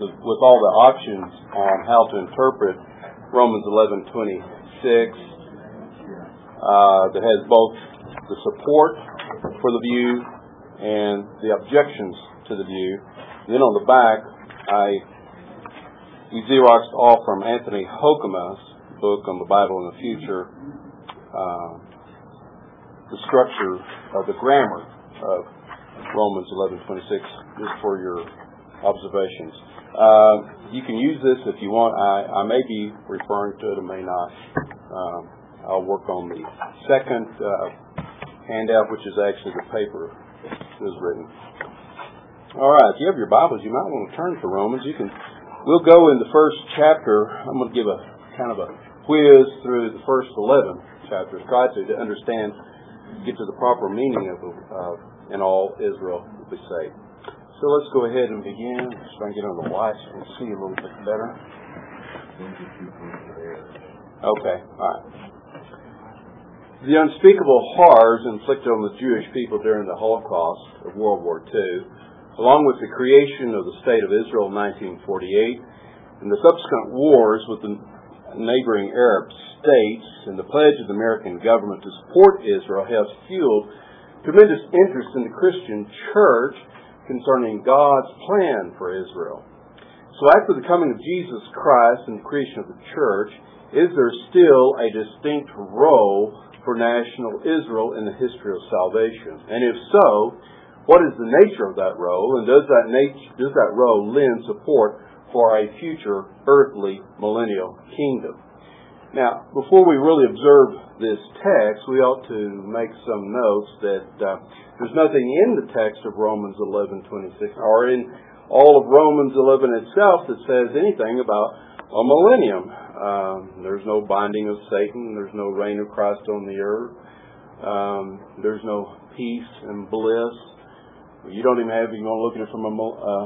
with all the options on how to interpret Romans 11:26, that has both the support for the view and the objections to the view. Then on the back, we Xeroxed off from Anthony Hoekema's book on the Bible in the Future, the structure of the grammar of Romans 11:26, just for your observations. You can use this if you want. I may be referring to it, or may not. I'll work on the second handout, which is actually the paper that is written. All right, if you have your Bibles, you might want to turn to Romans. We'll go in the first chapter. I'm going to give a kind of a quiz through the first 11 chapters, try to understand, get to the proper meaning of and all Israel will be saved. So let's go ahead and begin. Let's try and get on the lights so we can see a little bit better. Okay, all right. The unspeakable horrors inflicted on the Jewish people during the Holocaust of World War II, along with the creation of the State of Israel in 1948, and the subsequent wars with the neighboring Arab states, and the pledge of the American government to support Israel has fueled tremendous interest in the Christian church concerning God's plan for Israel. So after the coming of Jesus Christ and the creation of the church, is there still a distinct role for national Israel in the history of salvation? And if so, what is the nature of that role, and does that role lend support for a future earthly millennial kingdom? Now, before we really observe this text, we ought to make some notes that there's nothing in the text of Romans 11:26 or in all of Romans 11 itself that says anything about a millennium. There's no binding of Satan. There's no reign of Christ on the earth. There's no peace and bliss. You don't even have, if you want to look at it from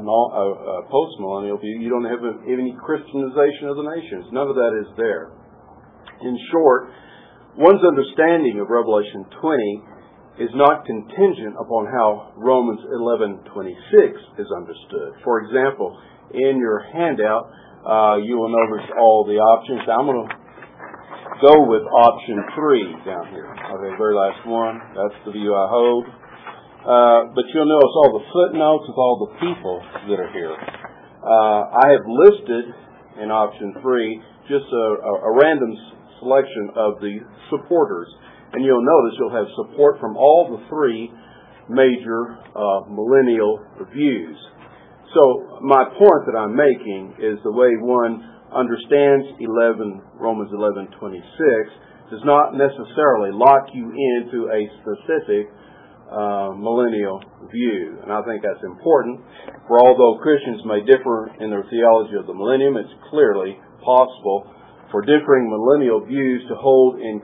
a post-millennial view, you don't have any Christianization of the nations. None of that is there. In short, one's understanding of Revelation 20 is not contingent upon how Romans 11:26 is understood. For example, in your handout, you will notice all the options. Now, I'm going to go with option 3 down here. Okay, the very last one. That's the view I hold. But you'll notice all the footnotes with all the people that are here. I have listed in option 3 just a random selection of the supporters. And you'll notice you'll have support from all the 3 major millennial views. So my point that I'm making is the way one understands Romans 11:26 does not necessarily lock you into a specific millennial view. And I think that's important. For although Christians may differ in their theology of the millennium, it's clearly possible for differing millennial views to hold a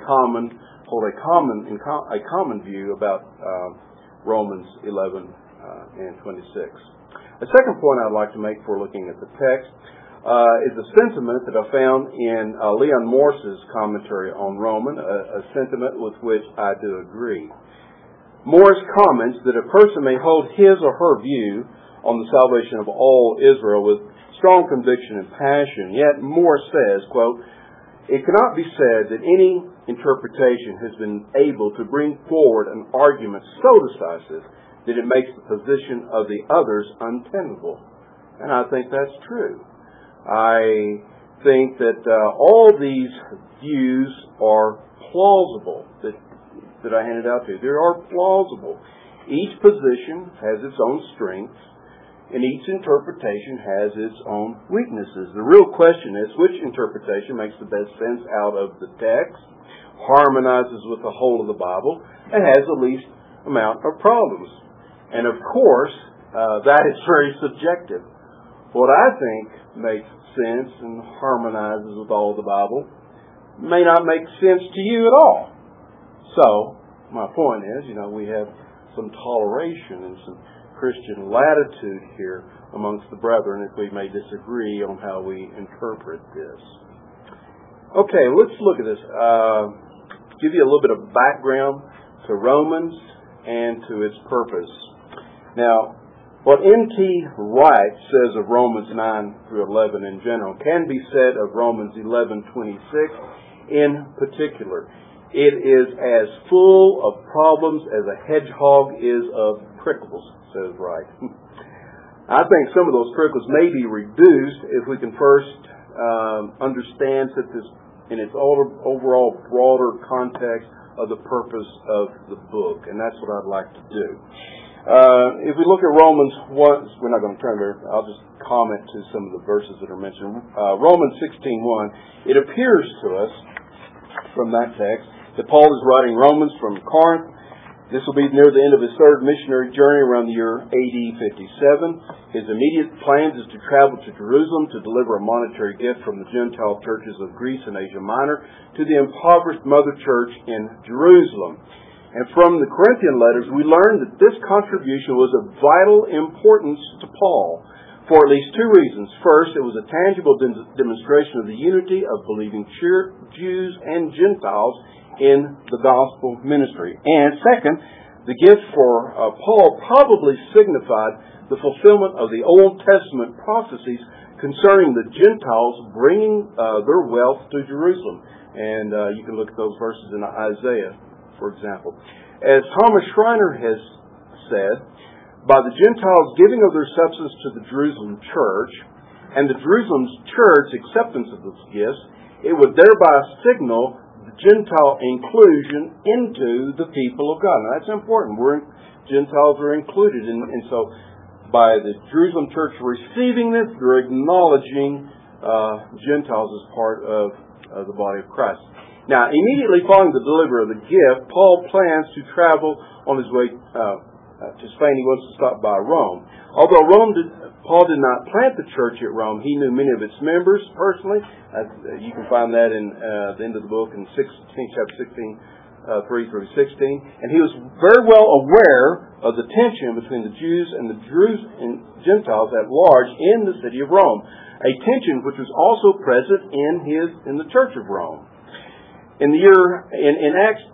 common view about Romans 11 and 26. A second point I'd like to make before looking at the text is a sentiment that I found in Leon Morse's commentary on Romans, a sentiment with which I do agree. Morse comments that a person may hold his or her view on the salvation of all Israel with strong conviction and passion, yet Morse says, quote, "It cannot be said that any interpretation has been able to bring forward an argument so decisive that it makes the position of the others untenable." And I think that's true. I think that all these views are plausible that I handed out to you. They are plausible. Each position has its own strengths, and each interpretation has its own weaknesses. The real question is which interpretation makes the best sense out of the text, harmonizes with the whole of the Bible, and has the least amount of problems. And of course, that is very subjective. What I think makes sense and harmonizes with all of the Bible may not make sense to you at all. So, my point is, we have some toleration and some Christian latitude here amongst the brethren if we may disagree on how we interpret this. Okay, let's look at this. Give you a little bit of background to Romans and to its purpose. Now, What N.T. Wright says of Romans 9 through 11 in general can be said of Romans 11:26 in particular. It is as full of problems as a hedgehog is of prickles, says Wright. I think some of those prickles may be reduced if we can first understand that this in its overall broader context of the purpose of the book, and that's what I'd like to do. If we look at Romans 1, we're not going to turn there, I'll just comment to some of the verses that are mentioned. Romans 16:1, it appears to us from that text that Paul is writing Romans from Corinth. This will be near the end of his third missionary journey around the year AD 57. His immediate plans is to travel to Jerusalem to deliver a monetary gift from the Gentile churches of Greece and Asia Minor to the impoverished mother church in Jerusalem. And from the Corinthian letters, we learn that this contribution was of vital importance to Paul for at least two reasons. First, it was a tangible demonstration of the unity of believing Jews and Gentiles in the gospel ministry. And second, the gift for Paul probably signified the fulfillment of the Old Testament prophecies concerning the Gentiles bringing their wealth to Jerusalem. And you can look at those verses in Isaiah, for example. As Thomas Schreiner has said, by the Gentiles giving of their substance to the Jerusalem church, and the Jerusalem church acceptance of those gifts, it would thereby signal Gentile inclusion into the people of God. Now that's important. Gentiles are included, and so by the Jerusalem church receiving this, they're acknowledging Gentiles as part of the body of Christ. Now, immediately following the delivery of the gift, Paul plans to travel on his way to Spain. He wants to stop by Rome. Although Paul did not plant the church at Rome, he knew many of its members personally. You can find that in the end of the book in chapter 16, 3 through 16. And he was very well aware of the tension between the Jews and the Gentiles at large in the city of Rome, a tension which was also present in the church of Rome. In Acts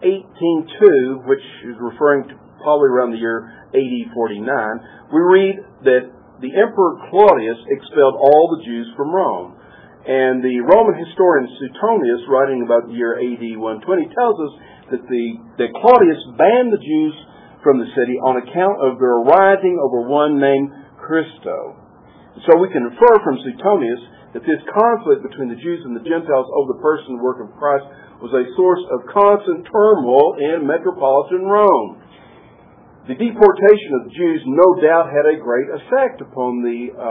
18:2, which is referring to probably around the year AD 49, we read that the Emperor Claudius expelled all the Jews from Rome. And the Roman historian Suetonius, writing about the year AD 120, tells us that Claudius banned the Jews from the city on account of their rising over one named Christo. So we can infer from Suetonius that this conflict between the Jews and the Gentiles over the person and work of Christ was a source of constant turmoil in metropolitan Rome. The deportation of the Jews no doubt had a great effect upon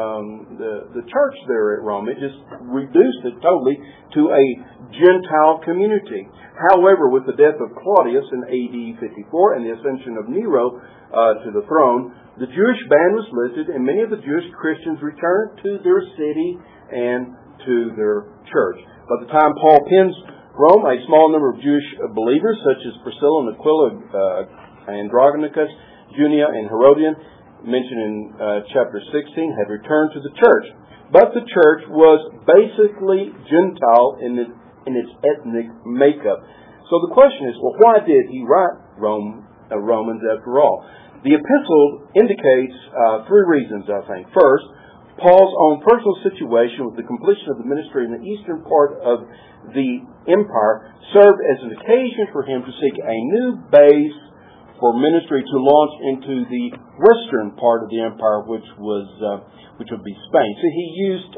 the church there at Rome. It just reduced it totally to a Gentile community. However, with the death of Claudius in AD 54 and the ascension of Nero to the throne, the Jewish ban was lifted and many of the Jewish Christians returned to their city and to their church. By the time Paul pens Rome, a small number of Jewish believers such as Priscilla and Aquila, Andronicus, Junia, and Herodian, mentioned in chapter 16, had returned to the church. But the church was basically Gentile in its ethnic makeup. So the question is, well, why did he write Romans after all? The epistle indicates three reasons, I think. First, Paul's own personal situation with the completion of the ministry in the eastern part of the empire served as an occasion for him to seek a new base for ministry to launch into the western part of the empire, which would be Spain. So he used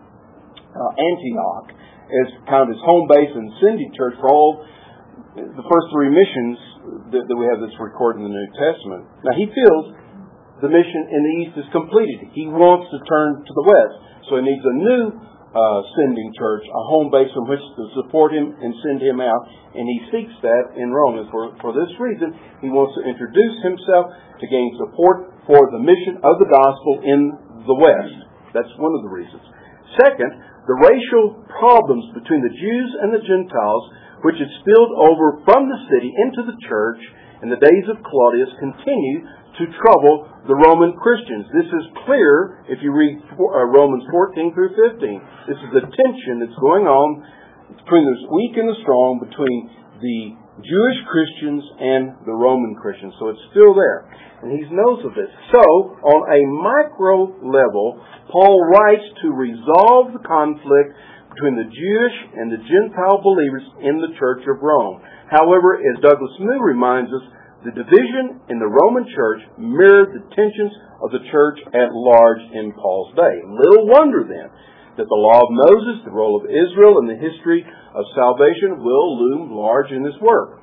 Antioch as kind of his home base and sending church for all the first three missions that we have that's recorded in the New Testament. Now he feels the mission in the east is completed. He wants to turn to the west, so he needs a new sending church, a home base from which to support him and send him out, and he seeks that in Rome. And for this reason, he wants to introduce himself to gain support for the mission of the gospel in the West. That's one of the reasons. Second, the racial problems between the Jews and the Gentiles, which had spilled over from the city into the church in the days of Claudius, continue to trouble the Roman Christians. This is clear if you read Romans 14 through 15. This is the tension that's going on between the weak and the strong, between the Jewish Christians and the Roman Christians. So it's still there. And he knows of this. So, on a micro level, Paul writes to resolve the conflict between the Jewish and the Gentile believers in the Church of Rome. However, as Douglas Moo reminds us, the division in the Roman Church mirrored the tensions of the Church at large in Paul's day. Little wonder, then, that the law of Moses, the role of Israel, and the history of salvation will loom large in this work.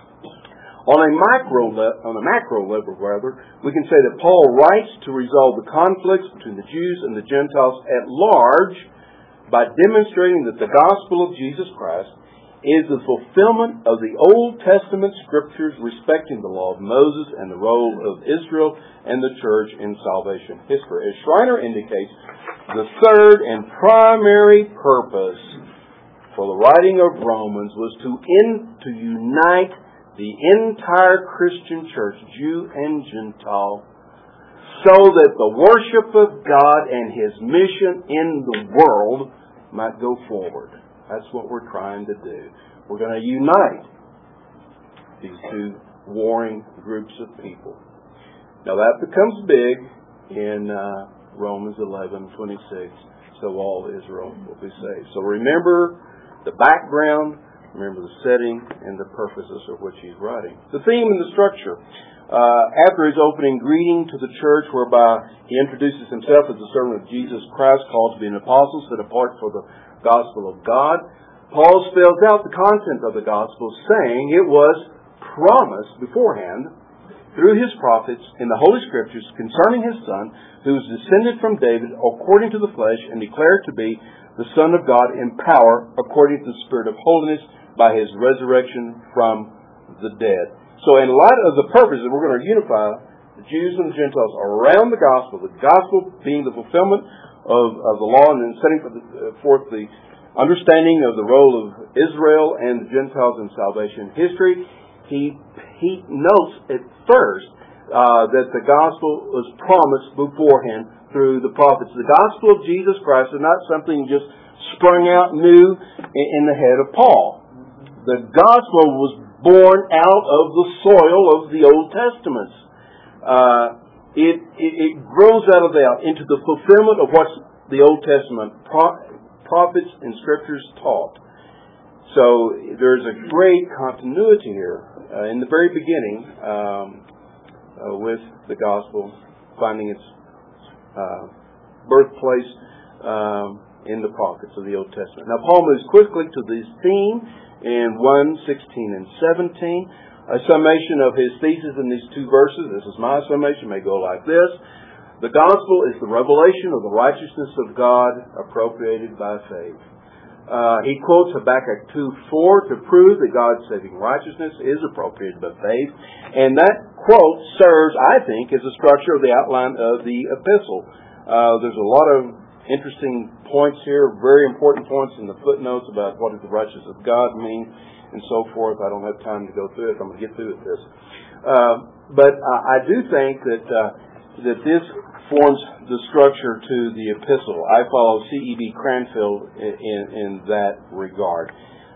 On a macro level, we can say that Paul writes to resolve the conflicts between the Jews and the Gentiles at large by demonstrating that the gospel of Jesus Christ is the fulfillment of the Old Testament scriptures respecting the law of Moses and the role of Israel and the church in salvation history. As Schreiner indicates, the third and primary purpose for the writing of Romans was to unite the entire Christian church, Jew and Gentile, so that the worship of God and His mission in the world might go forward. That's what we're trying to do. We're going to unite these two warring groups of people. Now that becomes big in Romans 11:26. So all Israel will be saved. So remember the background, remember the setting, and the purposes of which he's writing. The theme and the structure. After his opening greeting to the church, whereby he introduces himself as the servant of Jesus Christ, called to be an apostle, set apart for the gospel of God, Paul spells out the content of the gospel, saying it was promised beforehand through his prophets in the Holy Scriptures concerning his Son, who was descended from David according to the flesh, and declared to be the Son of God in power according to the Spirit of holiness by his resurrection from the dead. So in light of the purpose that we're going to unify the Jews and the Gentiles around the gospel being the fulfillment of the law, and then setting forth the understanding of the role of Israel and the Gentiles in salvation history, he notes at first that the gospel was promised beforehand through the prophets. The gospel of Jesus Christ is not something just sprung out new in the head of Paul. The gospel was born out of the soil of the Old Testament. It grows out of that into the fulfillment of what the Old Testament prophets and scriptures taught. So there's a great continuity here in the very beginning with the gospel finding its birthplace in the prophets of the Old Testament. Now Paul moves quickly to this theme in 1:16 and 17. A summation of his thesis in these two verses. This is my summation. May go like this. The gospel is the revelation of the righteousness of God appropriated by faith. He quotes Habakkuk 2:4 to prove that God's saving righteousness is appropriated by faith. And that quote serves, I think, as a structure of the outline of the epistle. There's a lot of interesting points here, very important points in the footnotes about what does the righteousness of God mean and so forth. I don't have time to go through it. I'm going to get through this. But I do think that this forms the structure to the epistle. I follow C.E.B. Cranfield in that regard.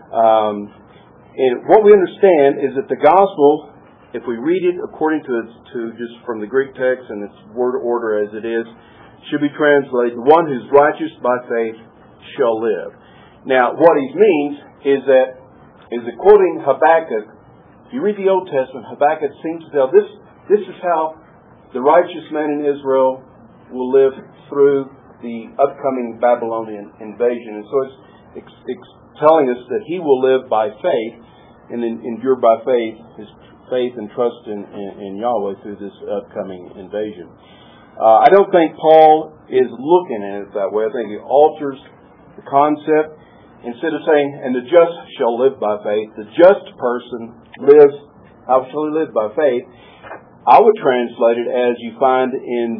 And what we understand is that the gospel, if we read it according to just from the Greek text and its word order as it is, should be translated, the one who's righteous by faith shall live. Now, what he means is that quoting Habakkuk. If you read the Old Testament, Habakkuk seems to tell this is how the righteous man in Israel will live through the upcoming Babylonian invasion. And so it's telling us that he will live by faith and endure by faith, his faith and trust in Yahweh through this upcoming invasion. I don't think Paul is looking at it that way. I think he alters the concept. Instead of saying, and the just shall live by faith, the just person lives, how shall he live by faith? I would translate it as you find in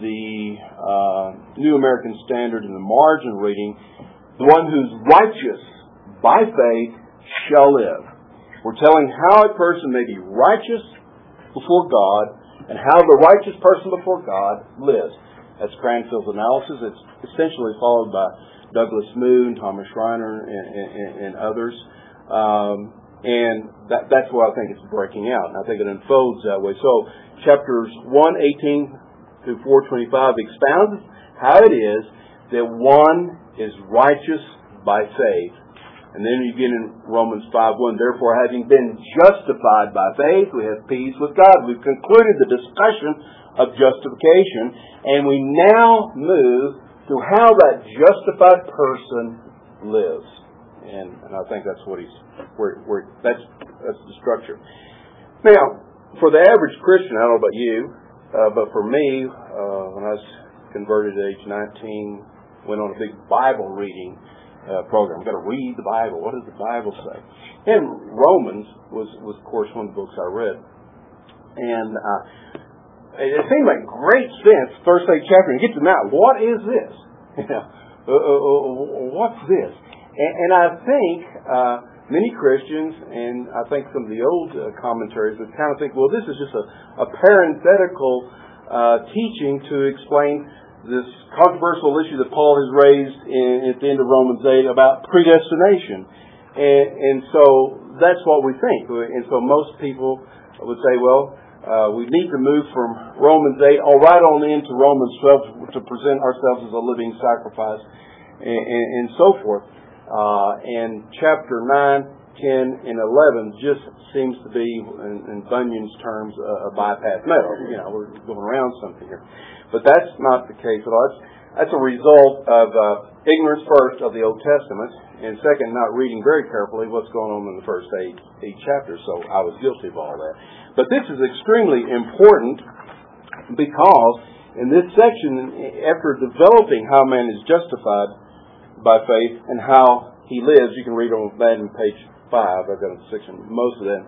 the New American Standard in the margin reading, the one who's righteous by faith shall live. We're telling how a person may be righteous before God and how the righteous person before God lives. That's Cranfield's analysis. It's essentially followed by Douglas Moo, Thomas Schreiner, and others. And that's why I think it's breaking out. And I think it unfolds that way. So chapters 1:18 through 4:25 expounds how it is that one is righteous by faith. And then you get in Romans 5:1, therefore having been justified by faith, we have peace with God. We've concluded the discussion of justification, and we now move to how that justified person lives. And I think that's what that's the structure. Now, for the average Christian, I don't know about you, but for me, when I was converted at age 19, went on a big Bible reading program. I've got to read the Bible. What does the Bible say? And Romans was of course, one of the books I read. And it seemed like great sense, first 8 chapters, and get to now, what is this? What's this? And I think many Christians, and I think some of the old commentaries would kind of think, well, this is just a parenthetical teaching to explain this controversial issue that Paul has raised at the end of Romans 8 about predestination. And so that's what we think. And so most people would say, well, we need to move from Romans 8 right on into Romans 12 to present ourselves as a living sacrifice and so forth. And chapter 9, 10, and 11 just seems to be, in Bunyan's terms, a bypass metal. You know, we're going around something here. But that's not the case at all. That's a result of ignorance, first, of the Old Testament, and second, not reading very carefully what's going on in the first eight chapters. So I was guilty of all that. But this is extremely important because in this section, after developing how man is justified by faith and how he lives, you can read on that in page 5. I've got a section, most of that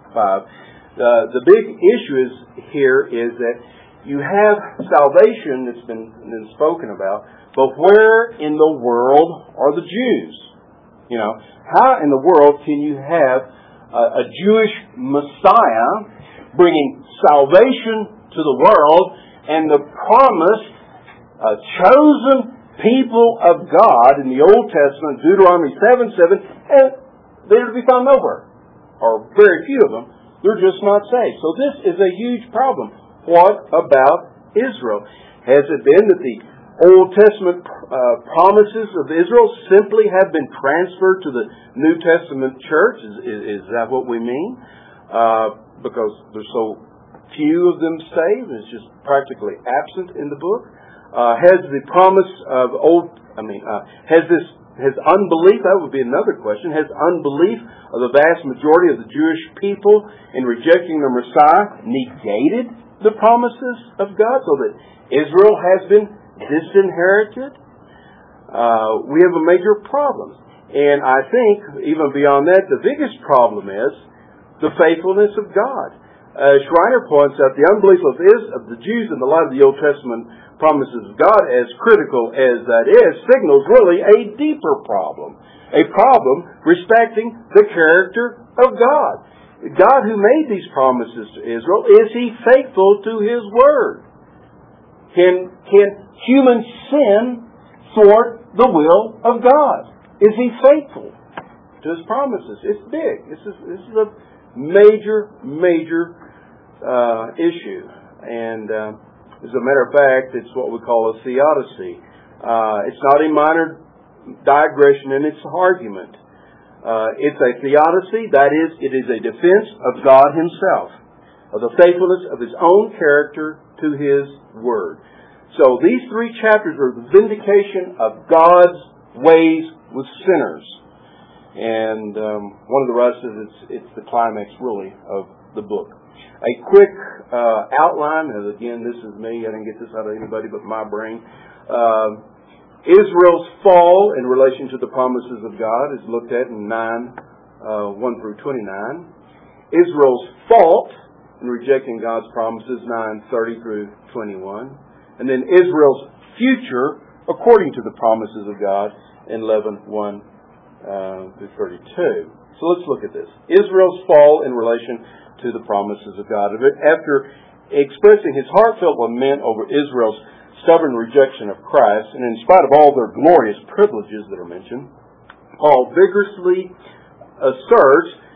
5. The big issue here is that you have salvation that's been spoken about, but where in the world are the Jews? You know, how in the world can you have a Jewish Messiah bringing salvation to the world and the promised chosen people of God in the Old Testament, Deuteronomy 7:7, and they're to be found nowhere, or very few of them. They're just not saved. So this is a huge problem. What about Israel? Has it been that the Old Testament promises of Israel simply have been transferred to the New Testament church? Is that what we mean? Because there's so few of them saved, it's just practically absent in the book. Has the promise of has unbelief, that would be another question, has unbelief of the vast majority of the Jewish people in rejecting the Messiah negated the promises of God so that Israel has been disinherited? We have a major problem. And I think, even beyond that, the biggest problem is the faithfulness of God. Schreiner points out the unbelief of the Jews in the light of the Old Testament promises of God, as critical as that is, signals really a deeper problem. A problem respecting the character of God. God who made these promises to Israel, is He faithful to His Word? Can human sin thwart the will of God? Is He faithful to His promises? It's big. This is a major issue. And as a matter of fact, it's what we call a theodicy. It's not a minor digression in its argument. It's a theodicy, that is, it is a defense of God Himself, of the faithfulness of His own character to His Word. So these 3 chapters are the vindication of God's ways with sinners. And one of the rest is it's the climax, really, of the book. A quick outline, and again, this is me, I didn't get this out of anybody but my brain. Israel's fall in relation to the promises of God is looked at in 9:1 through 29. Israel's fault in rejecting God's promises, 9:30 through 21. And then Israel's future according to the promises of God in 11:1 through 32. So let's look at this. Israel's fall in relation to the promises of God. After expressing his heartfelt lament over Israel's stubborn rejection of Christ, and in spite of all their glorious privileges that are mentioned, Paul vigorously asserts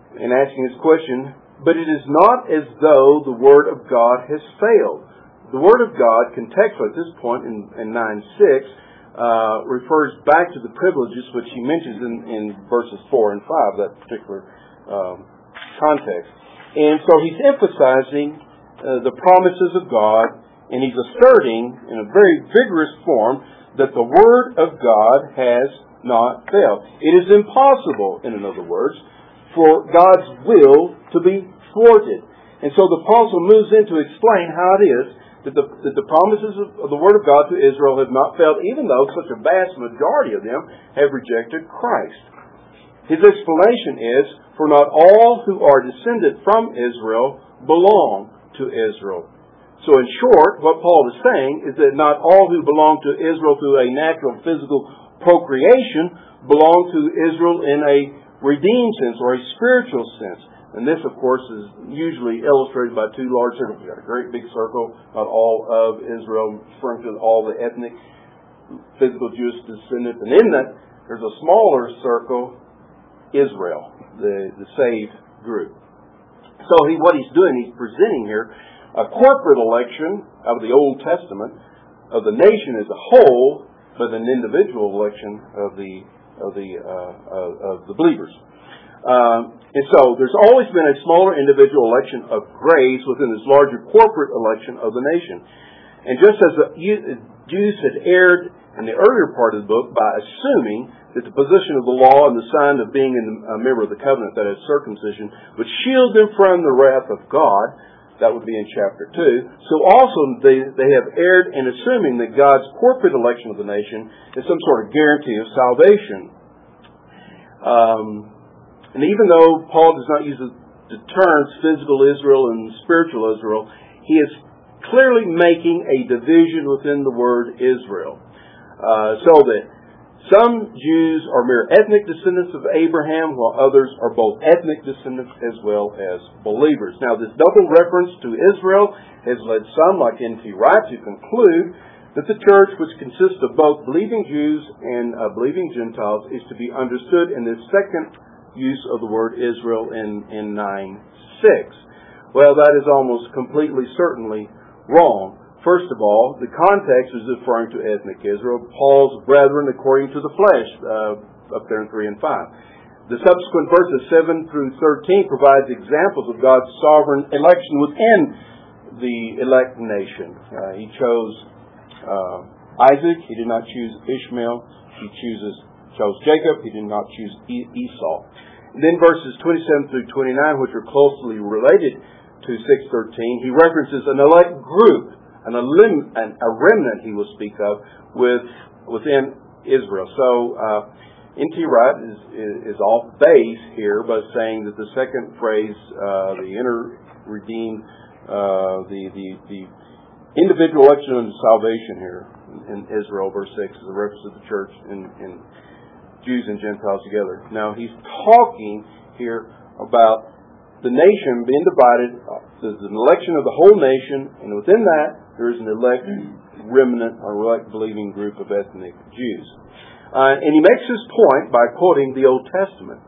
in asking this question, but it is not as though the Word of God has failed. The Word of God, contextually at this point in 9:6, refers back to the privileges which he mentions in verses 4 and 5, that particular context. And so he's emphasizing the promises of God, and he's asserting in a very vigorous form that the Word of God has not failed. It is impossible, in other words, for God's will to be thwarted. And so the apostle moves in to explain how it is that the promises of the Word of God to Israel have not failed, even though such a vast majority of them have rejected Christ. His explanation is, for not all who are descended from Israel belong to Israel. So in short, what Paul is saying is that not all who belong to Israel through a natural physical procreation belong to Israel in a redeemed sense or a spiritual sense. And this, of course, is usually illustrated by two large circles. You've got a great big circle, not all of Israel, referring to all the ethnic, physical Jewish descendants. And in that, there's a smaller circle, Israel, the saved group. So what he's doing, he's presenting here a corporate election of the Old Testament of the nation as a whole, but an individual election of the believers. And so there's always been a smaller individual election of grace within this larger corporate election of the nation. And just as the Jews had erred in the earlier part of the book by assuming that the position of the law and the sign of being a member of the covenant, that is circumcision, would shield them from the wrath of God, that would be in chapter 2. So also they have erred in assuming that God's corporate election of the nation is some sort of guarantee of salvation. And even though Paul does not use the terms physical Israel and spiritual Israel, he is clearly making a division within the word Israel. So that some Jews are mere ethnic descendants of Abraham, while others are both ethnic descendants as well as believers. Now, this double reference to Israel has led some, like N.T. Wright, to conclude that the church, which consists of both believing Jews and believing Gentiles, is to be understood in this second use of the word Israel in 9:6. Well, that is almost completely certainly wrong. First of all, the context is referring to ethnic Israel, Paul's brethren according to the flesh, up there in 3 and 5. The subsequent verses 7 through 13 provides examples of God's sovereign election within the elect nation. He chose Isaac. He did not choose Ishmael. He chose Jacob. He did not choose Esau. And then verses 27 through 29, which are closely related to 6:13, he references an elect group, a remnant he will speak of within Israel. So N.T. Wright is off base here by saying that the second phrase, the inner redeemed, the individual election and salvation here in Israel, verse 6, is a reference to the church in Jews and Gentiles together. Now he's talking here about the nation being divided. There's an election of the whole nation, and within that there is an elect remnant or elect believing group of ethnic Jews. And he makes his point by quoting the Old Testament.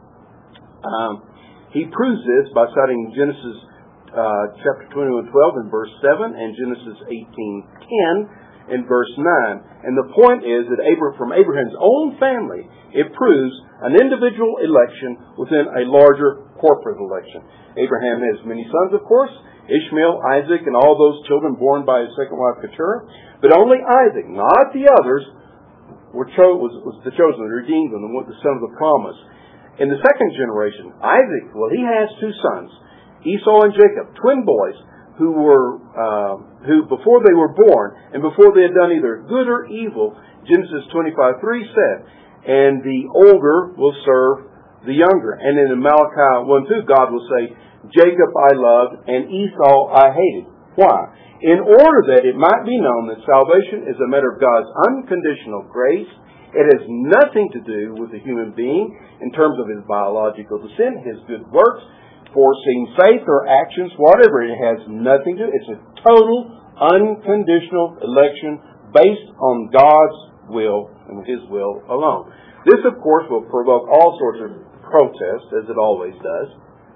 He proves this by citing Genesis chapter 21:12 and verse 7 and Genesis 18:10 and verse 9. And the point is that from Abraham's own family, it proves an individual election within a larger corporate election. Abraham has many sons, of course, Ishmael, Isaac, and all those children born by his second wife Keturah. But only Isaac, not the others, was the chosen, the redeemed one, the son of the promise. In the second generation, Isaac, well, he has two sons, Esau and Jacob, twin boys, who before they were born and before they had done either good or evil, Genesis 25:3 said, and the older will serve the younger. And then in Malachi 1:2, God will say, Jacob I loved and Esau I hated. Why? In order that it might be known that salvation is a matter of God's unconditional grace. It has nothing to do with the human being in terms of his biological descent, his good works, foreseeing faith or actions, whatever. It has nothing to do. It's a total, unconditional election based on God's will and His will alone. This, of course, will provoke all sorts of protests, as it always does.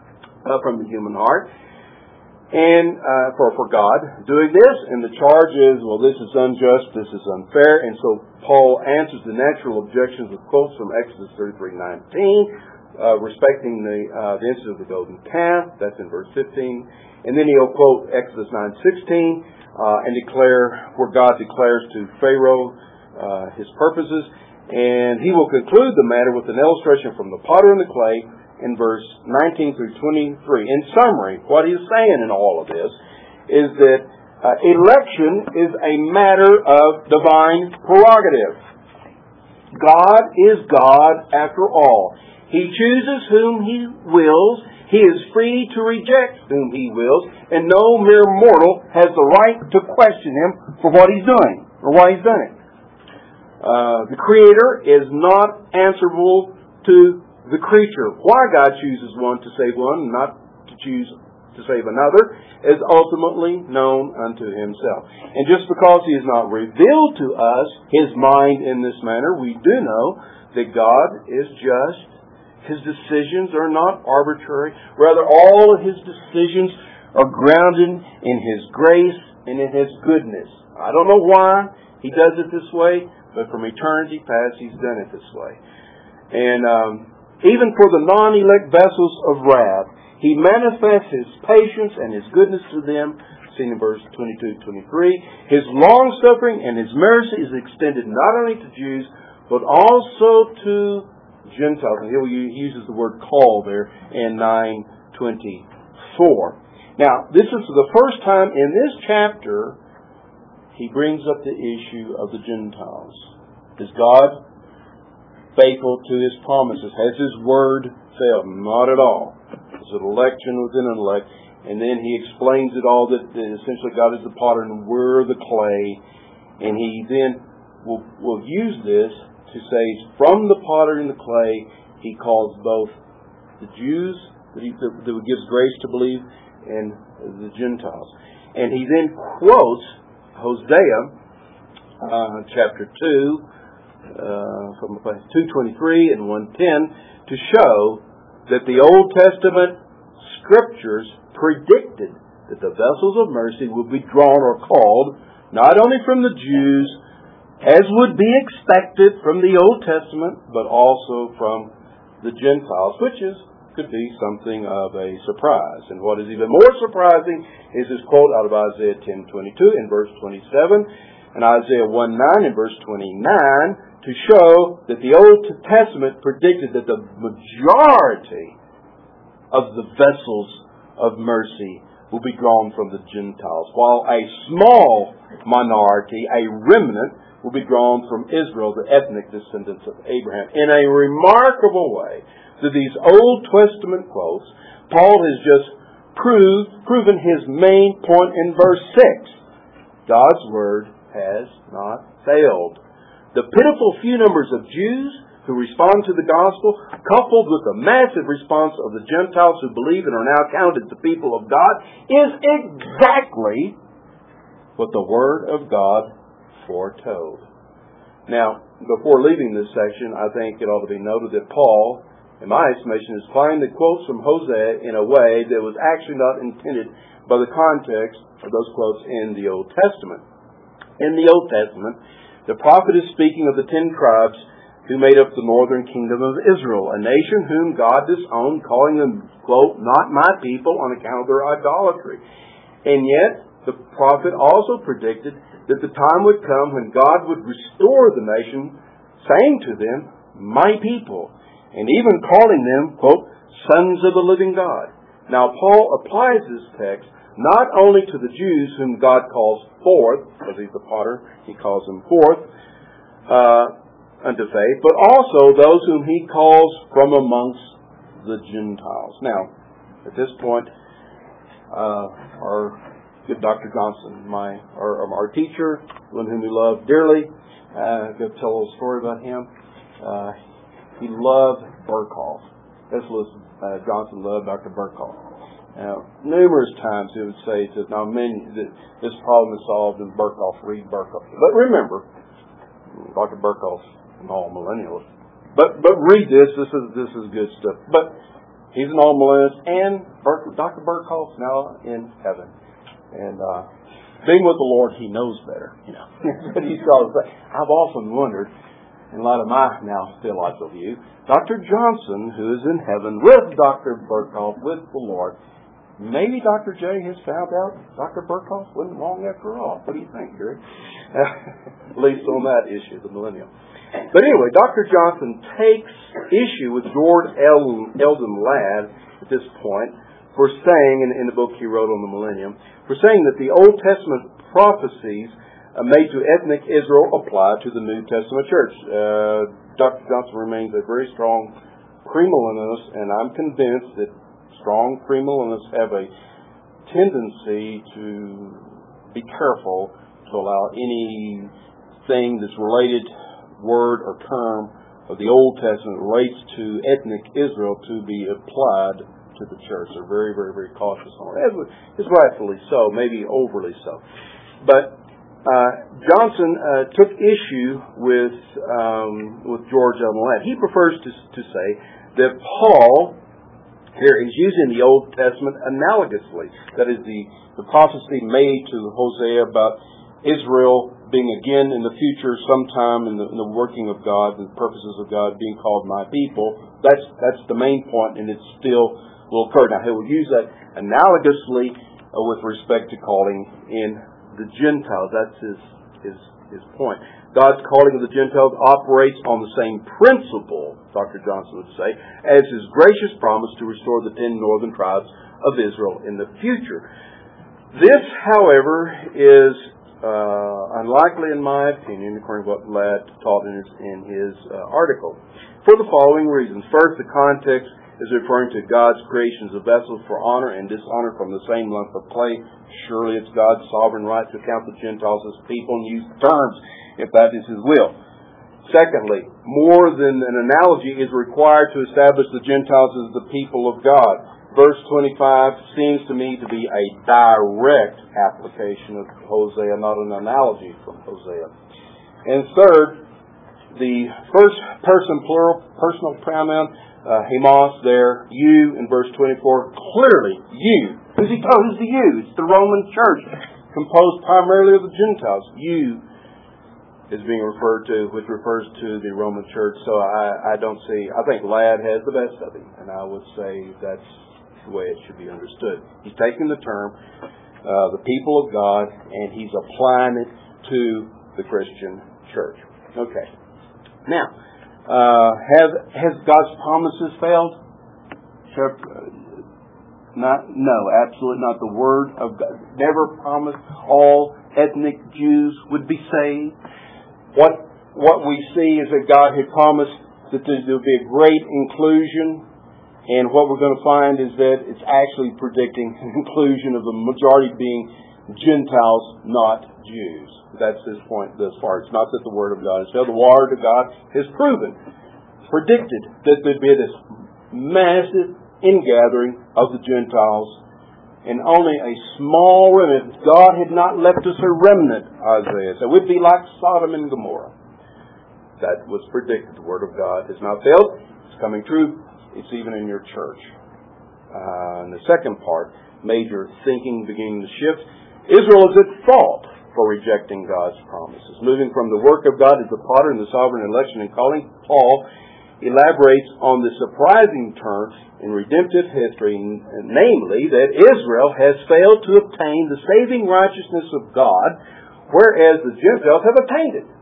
from the human heart, and for God doing this. And the charge is, well, this is unjust, this is unfair. And so Paul answers the natural objections with quotes from Exodus 33:19, respecting the incident of the golden calf. That's in verse 15. And then he'll quote Exodus 9:16 and declare where God declares to Pharaoh his purposes. And he will conclude the matter with an illustration from the potter and the clay in verse 19 through 23. In summary, what he's saying in all of this is that election is a matter of divine prerogative. God is God after all. He chooses whom He wills. He is free to reject whom He wills, and no mere mortal has the right to question Him for what He's doing or why He's done it. The Creator is not answerable to the creature. Why God chooses one to save one and not to choose to save another is ultimately known unto Himself. And just because He has not revealed to us His mind in this manner, we do know that God is just. His decisions are not arbitrary. Rather, all of His decisions are grounded in His grace and in His goodness. I don't know why He does it this way, but from eternity past, He's done it this way. And even for the non-elect vessels of wrath, He manifests His patience and His goodness to them, seen in verse 22-23. His long-suffering and His mercy is extended not only to Jews, but also to Gentiles. And He uses the word call there in 9:24. Now, this is the first time in this chapter he brings up the issue of the Gentiles. Is God faithful to His promises? Has His word failed? Not at all. It's an election within an elect. And then he explains it all, that essentially God is the potter and we're the clay. And he then will use this to say, from the potter and the clay, He calls both the Jews that He gives grace to believe and the Gentiles. And he then quotes Hosea chapter 2 from 2:23 and 1:10 to show that the Old Testament Scriptures predicted that the vessels of mercy would be drawn or called not only from the Jews, as would be expected from the Old Testament, but also from the Gentiles, which could be something of a surprise. And what is even more surprising is his quote out of Isaiah 10:22 in verse 27 and Isaiah 1:9 in verse 29 to show that the Old Testament predicted that the majority of the vessels of mercy will be drawn from the Gentiles, while a small minority, a remnant, will be drawn from Israel, the ethnic descendants of Abraham. In a remarkable way, through these Old Testament quotes, Paul has just proven his main point in verse 6. God's Word has not failed. The pitiful few numbers of Jews who respond to the gospel, coupled with the massive response of the Gentiles who believe and are now counted the people of God, is exactly what the Word of God foretold. Now, before leaving this section, I think it ought to be noted that Paul, in my estimation, is applying the quotes from Hosea in a way that was actually not intended by the context of those quotes in the Old Testament. In the Old Testament, the prophet is speaking of the 10 tribes who made up the northern kingdom of Israel, a nation whom God disowned, calling them, quote, not my people on account of their idolatry. And yet, the prophet also predicted that the time would come when God would restore the nation, saying to them, my people, and even calling them, quote, sons of the living God. Now, Paul applies this text not only to the Jews whom God calls forth, because He's the potter, He calls them forth unto faith, but also those whom He calls from amongst the Gentiles. Now, at this point, our good Dr. Johnson, our teacher, one whom we love dearly, go tell a little story about him. He loved Berkhoff. That's what Johnson loved, Dr. Berkhoff. Now, numerous times he would say to now, this problem is solved in Berkhoff, read Berkhoff. But remember, Dr. Berkhoff's all millennials. But read this. This is good stuff. But He's an all-millennialist, and Dr. Burkhoff's now in heaven. And being with the Lord, he knows better. But he's called to say. I've often wondered, in light of my now theological view, Dr. Johnson, who is in heaven with Dr. Burkhoff, with the Lord, maybe Dr. J has found out Dr. Burkhoff wasn't wrong after all. What do you think, Gary? At least on that issue, the millennium. But anyway, Dr. Johnson takes issue with George Eldon Ladd at this point for saying, in the book he wrote on the millennium, for saying that the Old Testament prophecies made to ethnic Israel apply to the New Testament church. Dr. Johnson remains a very strong premillennialist, and I'm convinced that strong premillennialists have a tendency to be careful to allow anything that's related, word or term of the Old Testament relates to ethnic Israel to be applied to the church. They're very, very, very cautious on it. It's rightfully so, maybe overly so. But Johnson took issue with George Eldon Ladd. He prefers to say that Paul here is using the Old Testament analogously. That is the prophecy made to Hosea about Israel being again in the future sometime in the working of God, the purposes of God, being called my people. That's the main point, and it still will occur. Now, he will use that analogously with respect to calling in the Gentiles. That's his point. God's calling of the Gentiles operates on the same principle, Dr. Johnson would say, as his gracious promise to restore the 10 northern tribes of Israel in the future. This, however, is unlikely in my opinion, according to what Ladd taught in his article, for the following reasons. First, the context is referring to God's creation as a vessel for honor and dishonor from the same lump of clay. Surely it's God's sovereign right to count the Gentiles as people and use terms if that is his will. Secondly, more than an analogy is required to establish the Gentiles as the people of God. Verse 25 seems to me to be a direct application of Hosea, not an analogy from Hosea. And third, the first person plural, personal pronoun, hemos there, you in verse 24, clearly you. Who's the you? It's the Roman church, composed primarily of the Gentiles. You is being referred to, which refers to the Roman church. So I think Ladd has the best of him, and I would say that's the way it should be understood. He's taking the term, the people of God, and he's applying it to the Christian church. Okay. Now, has God's promises failed? No, absolutely not. The Word of God never promised all ethnic Jews would be saved. What we see is that God had promised that there would be a great inclusion. And what we're going to find is that it's actually predicting an inclusion of the majority being Gentiles, not Jews. That's his point thus far. It's not that the Word of God is failed. The Word of God has predicted that there'd be this massive ingathering of the Gentiles, and only a small remnant. God had not left us a remnant, Isaiah said. We'd be like Sodom and Gomorrah. That was predicted. The Word of God has not failed. It's coming true. It's even in your church. And the second part, major thinking beginning to shift. Israel is at fault for rejecting God's promises. Moving from the work of God as the potter and the sovereign election and calling, Paul elaborates on the surprising turn in redemptive history, namely that Israel has failed to obtain the saving righteousness of God, whereas the Gentiles have obtained it.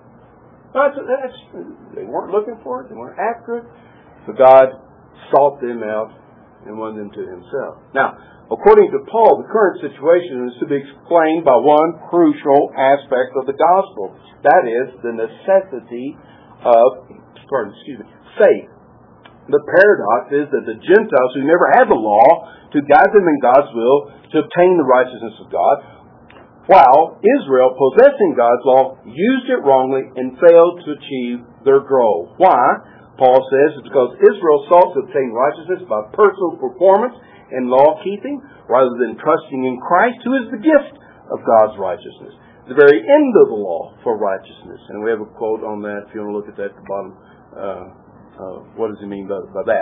They weren't looking for it. They weren't after it. So God sought them out and won them to himself. Now, according to Paul, the current situation is to be explained by one crucial aspect of the gospel. That is the necessity of faith. The paradox is that the Gentiles who never had the law to guide them in God's will to obtain the righteousness of God, while Israel, possessing God's law, used it wrongly and failed to achieve their goal. Why? Paul says it's because Israel sought to obtain righteousness by personal performance and law-keeping rather than trusting in Christ, who is the gift of God's righteousness. The very end of the law for righteousness. And we have a quote on that if you want to look at that at the bottom. What does he mean by that?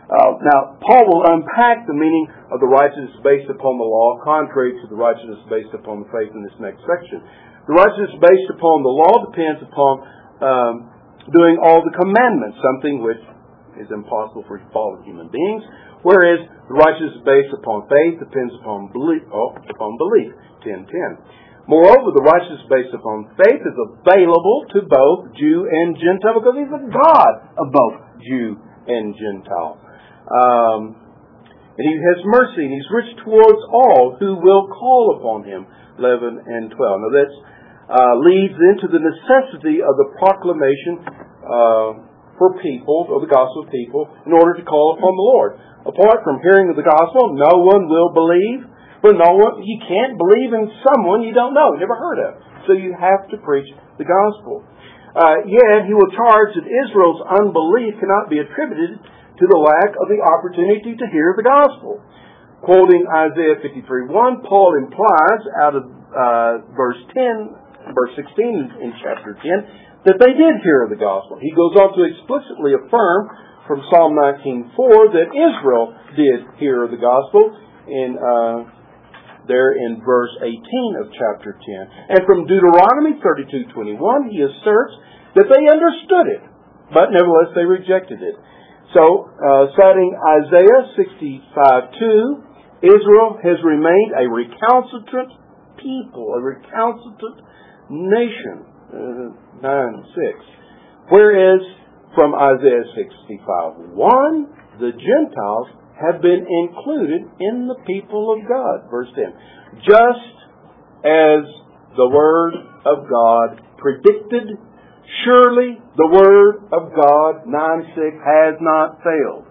Now, Paul will unpack the meaning of the righteousness based upon the law, contrary to the righteousness based upon the faith in this next section. The righteousness based upon the law depends upon doing all the commandments, something which is impossible for fallen human beings, whereas the righteousness based upon faith depends upon belief. 10:10. Moreover, the righteousness based upon faith is available to both Jew and Gentile because He's the God of both Jew and Gentile. And He has mercy, and He's rich towards all who will call upon Him. 11 and 12. Now that leads into the necessity of the proclamation for people, of the gospel of people, in order to call upon the Lord. Apart from hearing of the gospel, no one will believe. But you can't believe in someone you don't know, never heard of. So you have to preach the gospel. Yet He will charge that Israel's unbelief cannot be attributed to the lack of the opportunity to hear the gospel. Quoting Isaiah 53:1, Paul implies out of verse 16 in chapter 10, that they did hear the gospel. He goes on to explicitly affirm from Psalm 19:4 that Israel did hear the gospel there in verse 18 of chapter 10. And from Deuteronomy 32:21, he asserts that they understood it, but nevertheless they rejected it. So, citing Isaiah 65:2, Israel has remained a recalcitrant people, a recalcitrant nation. 9:6. Whereas from Isaiah 65:1, the Gentiles have been included in the people of God. Verse 10. Just as the Word of God predicted, surely the Word of God, 9:6, has not failed.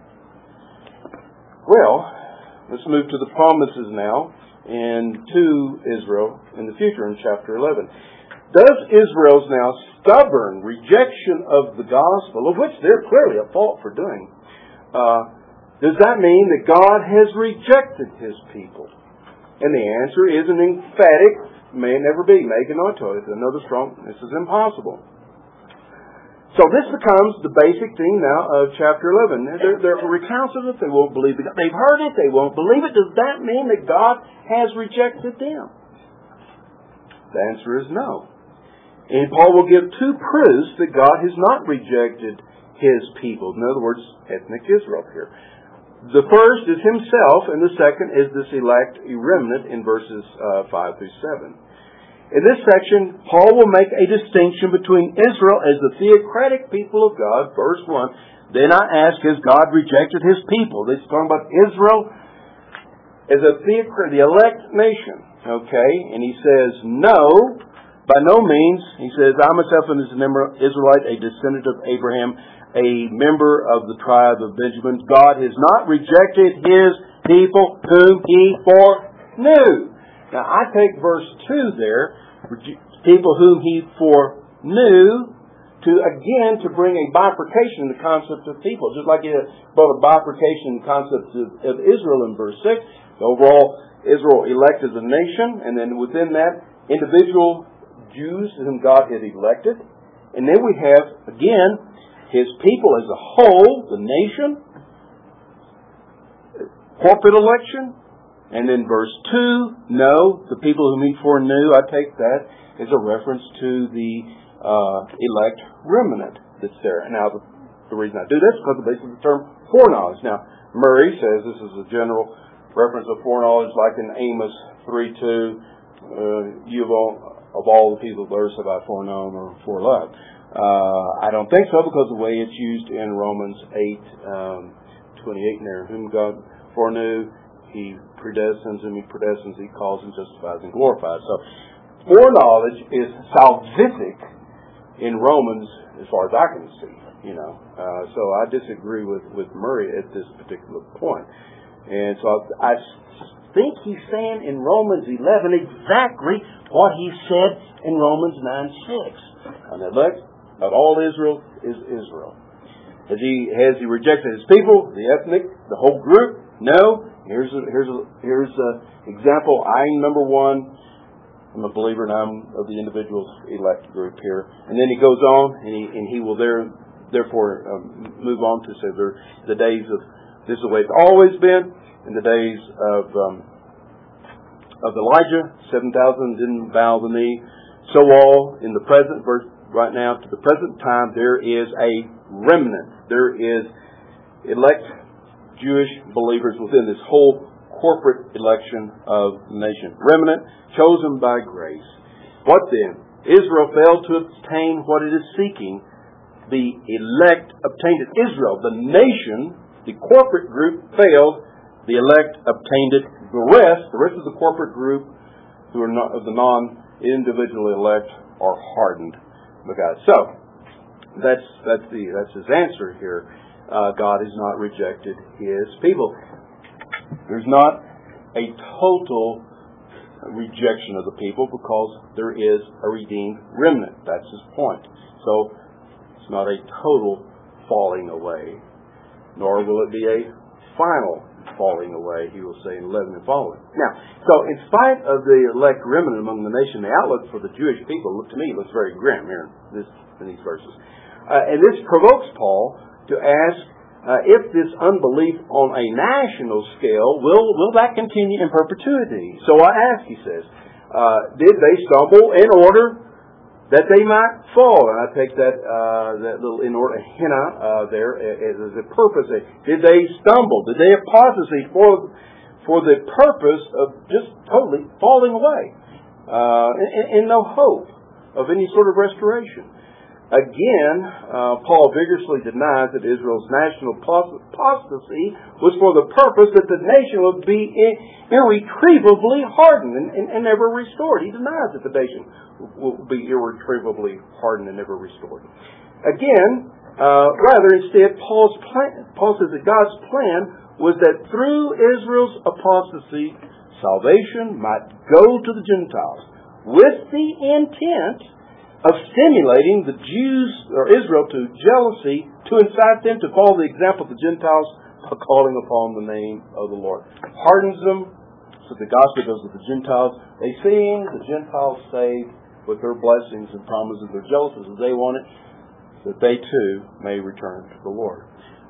Well, let's move to the promises now to Israel in the future in chapter 11. Does Israel's now stubborn rejection of the gospel, of which they're clearly at fault for doing, does that mean that God has rejected His people? And the answer is an emphatic, may never be, make it not to it. Another strong, this is impossible. So this becomes the basic thing now of chapter 11. They're recalcitrant, they won't believe it. They've heard it, they won't believe it. Does that mean that God has rejected them? The answer is no. And Paul will give two proofs that God has not rejected His people. In other words, ethnic Israel here. The first is Himself, and the second is this elect remnant in verses 5 through 7. In this section, Paul will make a distinction between Israel as the theocratic people of God, verse 1. Then I ask, has God rejected His people? This is talking about Israel as the elect nation. Okay? And he says, no, by no means. He says, I myself am an Israelite, a descendant of Abraham, a member of the tribe of Benjamin. God has not rejected His people whom He foreknew. Now, I take verse 2 there, people whom He foreknew, to bring a bifurcation in the concept of people. Just like He brought a bifurcation in the concept of Israel in verse 6. The overall Israel elect as a nation, and then within that, individual Jews whom God had elected. And then we have, again, His people as a whole, the nation, corporate election. And then verse 2, no, the people whom He foreknew, I take that as a reference to the elect remnant that's there. Now, the reason I do this is because of the term foreknowledge. Now, Murray says this is a general reference of foreknowledge, like in Amos 3:2, you of all the people of earth have I foreknown or foreloved. I don't think so, because the way it's used in Romans 8:28 in there, whom God foreknew, He predestines, and He predestines, He calls, and justifies, and glorifies. So, foreknowledge is salvific in Romans, as far as I can see. So I disagree with Murray at this particular point. And so I think he's saying in Romans 11 exactly what he said in Romans 9:6. And not all Israel is Israel. Has he rejected His people, the ethnic, the whole group? No. Here's a example. I'm number one. I'm a believer, and I'm of the individual's elect group here. And then he goes on, and he will therefore move on to say the days This is the way it's always been. In the days of Elijah, 7,000 didn't bow the knee. So all in the present, right now, to the present time, there is a remnant. There is elect Jewish believers within this whole corporate election of the nation. Remnant, chosen by grace. What then? Israel failed to obtain what it is seeking. The elect obtained it. Israel, the nation, the corporate group, failed. The elect obtained it. The rest of the corporate group, who are not of the non-individual elect, are hardened by God. So that's his answer here. God has not rejected His people. There's not a total rejection of the people because there is a redeemed remnant. That's his point. So it's not a total falling away, nor will it be a final falling away, he will say in 11 and following. Now, so in spite of the elect remnant among the nation, the outlook for the Jewish people, to me, looks very grim here in these verses. And this provokes Paul to ask if this unbelief on a national scale, will that continue in perpetuity? So I ask, he says, did they stumble in order that they might fall? And I take that little in order henna there as a purpose. Did they stumble? Did they apostasy for the purpose of just totally falling away and no hope of any sort of restoration? Again, Paul vigorously denies that Israel's national apostasy was for the purpose that the nation would be irretrievably hardened and never restored. He denies that the nation will be irretrievably hardened and never restored. Again, rather instead, Paul says that God's plan was that through Israel's apostasy, salvation might go to the Gentiles with the intent of stimulating the Jews or Israel to jealousy, to incite them to follow the example of the Gentiles by calling upon the name of the Lord. Hardens them so the gospel goes to the Gentiles. They see the Gentiles saved with their blessings and promises. They're jealous as they want it, that they too may return to the Lord.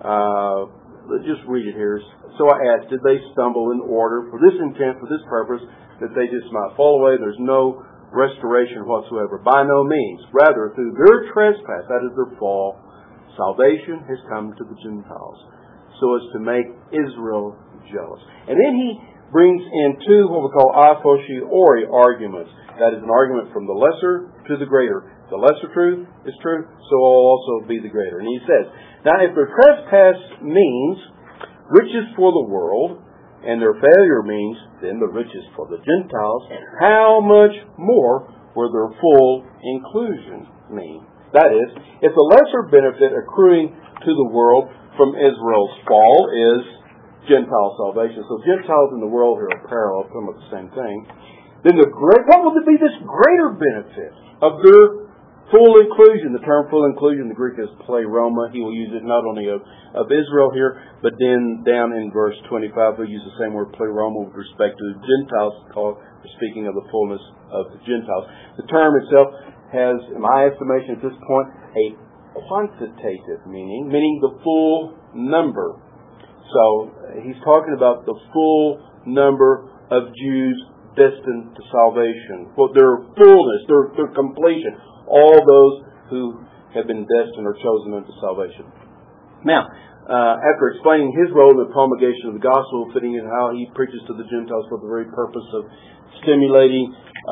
Let's just read it here. So I asked, did they stumble in order for this intent, for this purpose, that they just might fall away? There's no restoration whatsoever. By no means. Rather, through their trespass, that is their fall, salvation has come to the Gentiles, so as to make Israel jealous. And then he brings in two what we call a fortiori arguments. That is an argument from the lesser to the greater. The lesser truth is true, so will also be the greater. And he says, now if their trespass means riches for the world, and their failure means then the riches for the Gentiles, how much more will their full inclusion mean? That is, if the lesser benefit accruing to the world from Israel's fall is Gentile salvation, so Gentiles in the world here are parallel, some of the same thing, then what will be this greater benefit of their full inclusion? The term full inclusion, the Greek is pleroma. He will use it not only of Israel here, but then down in verse 25, he'll use the same word pleroma with respect to the Gentiles, speaking of the fullness of the Gentiles. The term itself has, in my estimation at this point, a quantitative meaning the full number. So he's talking about the full number of Jews destined to salvation, their fullness, their completion. All those who have been destined or chosen unto salvation. Now, after explaining his role in the promulgation of the gospel, fitting in how he preaches to the Gentiles for the very purpose of stimulating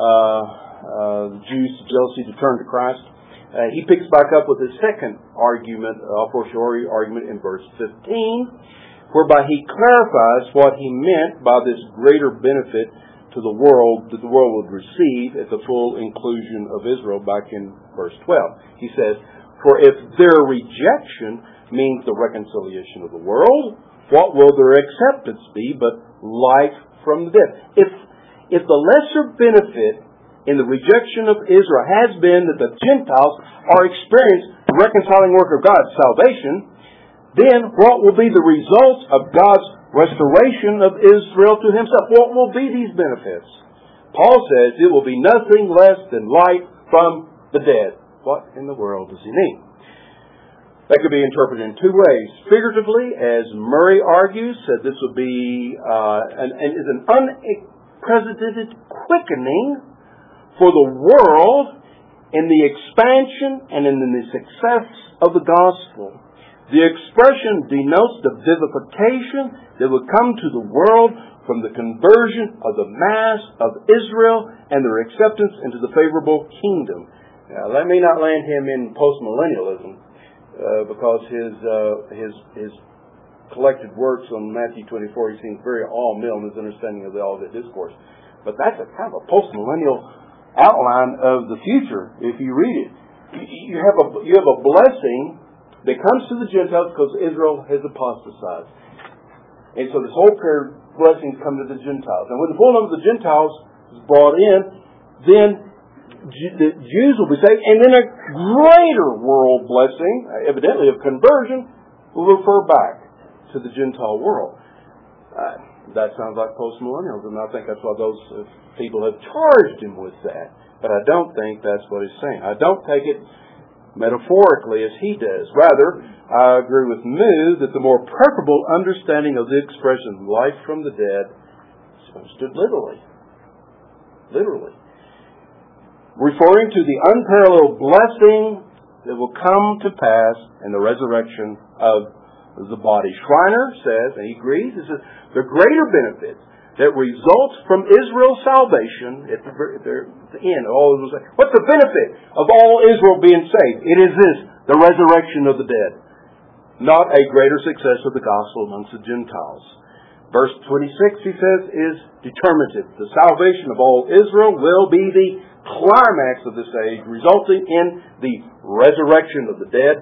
the Jews to jealousy to turn to Christ, he picks back up with his second argument, a fortiori argument in verse 15, whereby he clarifies what he meant by this greater benefit to the world that the world would receive at the full inclusion of Israel back in verse 12. He says, for if their rejection means the reconciliation of the world, what will their acceptance be but life from the dead? If the lesser benefit in the rejection of Israel has been that the Gentiles are experiencing the reconciling work of God, salvation, then what will be the results of God's restoration of Israel to Himself? What will be these benefits? Paul says it will be nothing less than life from the dead. What in the world does he mean? That could be interpreted in two ways. Figuratively, as Murray argues, that this would be is an unprecedented quickening for the world in the expansion and in the success of the gospel. The expression denotes the vivification that would come to the world from the conversion of the mass of Israel and their acceptance into the favorable kingdom. Now, that may not land him in postmillennialism, because his collected works on Matthew 24, he seems very all-mill in his understanding of the Olivet Discourse. But that's a kind of a postmillennial outline of the future if you read it. You have a blessing that comes to the Gentiles because Israel has apostatized. And so this whole period of blessings come to the Gentiles. And when the full number of the Gentiles is brought in, then the Jews will be saved. And then a greater world blessing, evidently of conversion, will refer back to the Gentile world. That sounds like postmillennialism, and I think that's why those people have charged him with that. But I don't think that's what he's saying. I don't take it metaphorically as he does. Rather, I agree with Moo that the more preferable understanding of the expression life from the dead is understood literally. Literally. Referring to the unparalleled blessing that will come to pass in the resurrection of the body. Schreiner says, and he agrees, he says, the greater benefits that results from Israel's salvation at the end of all Israel's salvation. What's the benefit of all Israel being saved? It is this, the resurrection of the dead. Not a greater success of the gospel amongst the Gentiles. Verse 26, he says, is determinative. The salvation of all Israel will be the climax of this age, resulting in the resurrection of the dead.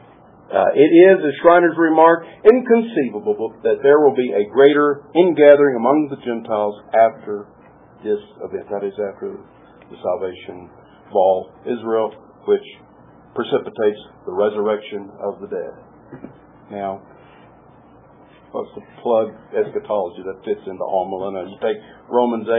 It is, as Schreiner's remark, inconceivable that there will be a greater ingathering among the Gentiles after this event. That is, after the salvation of all Israel, which precipitates the resurrection of the dead. Now, what's the plug? Eschatology. That fits into all millennia. You take Romans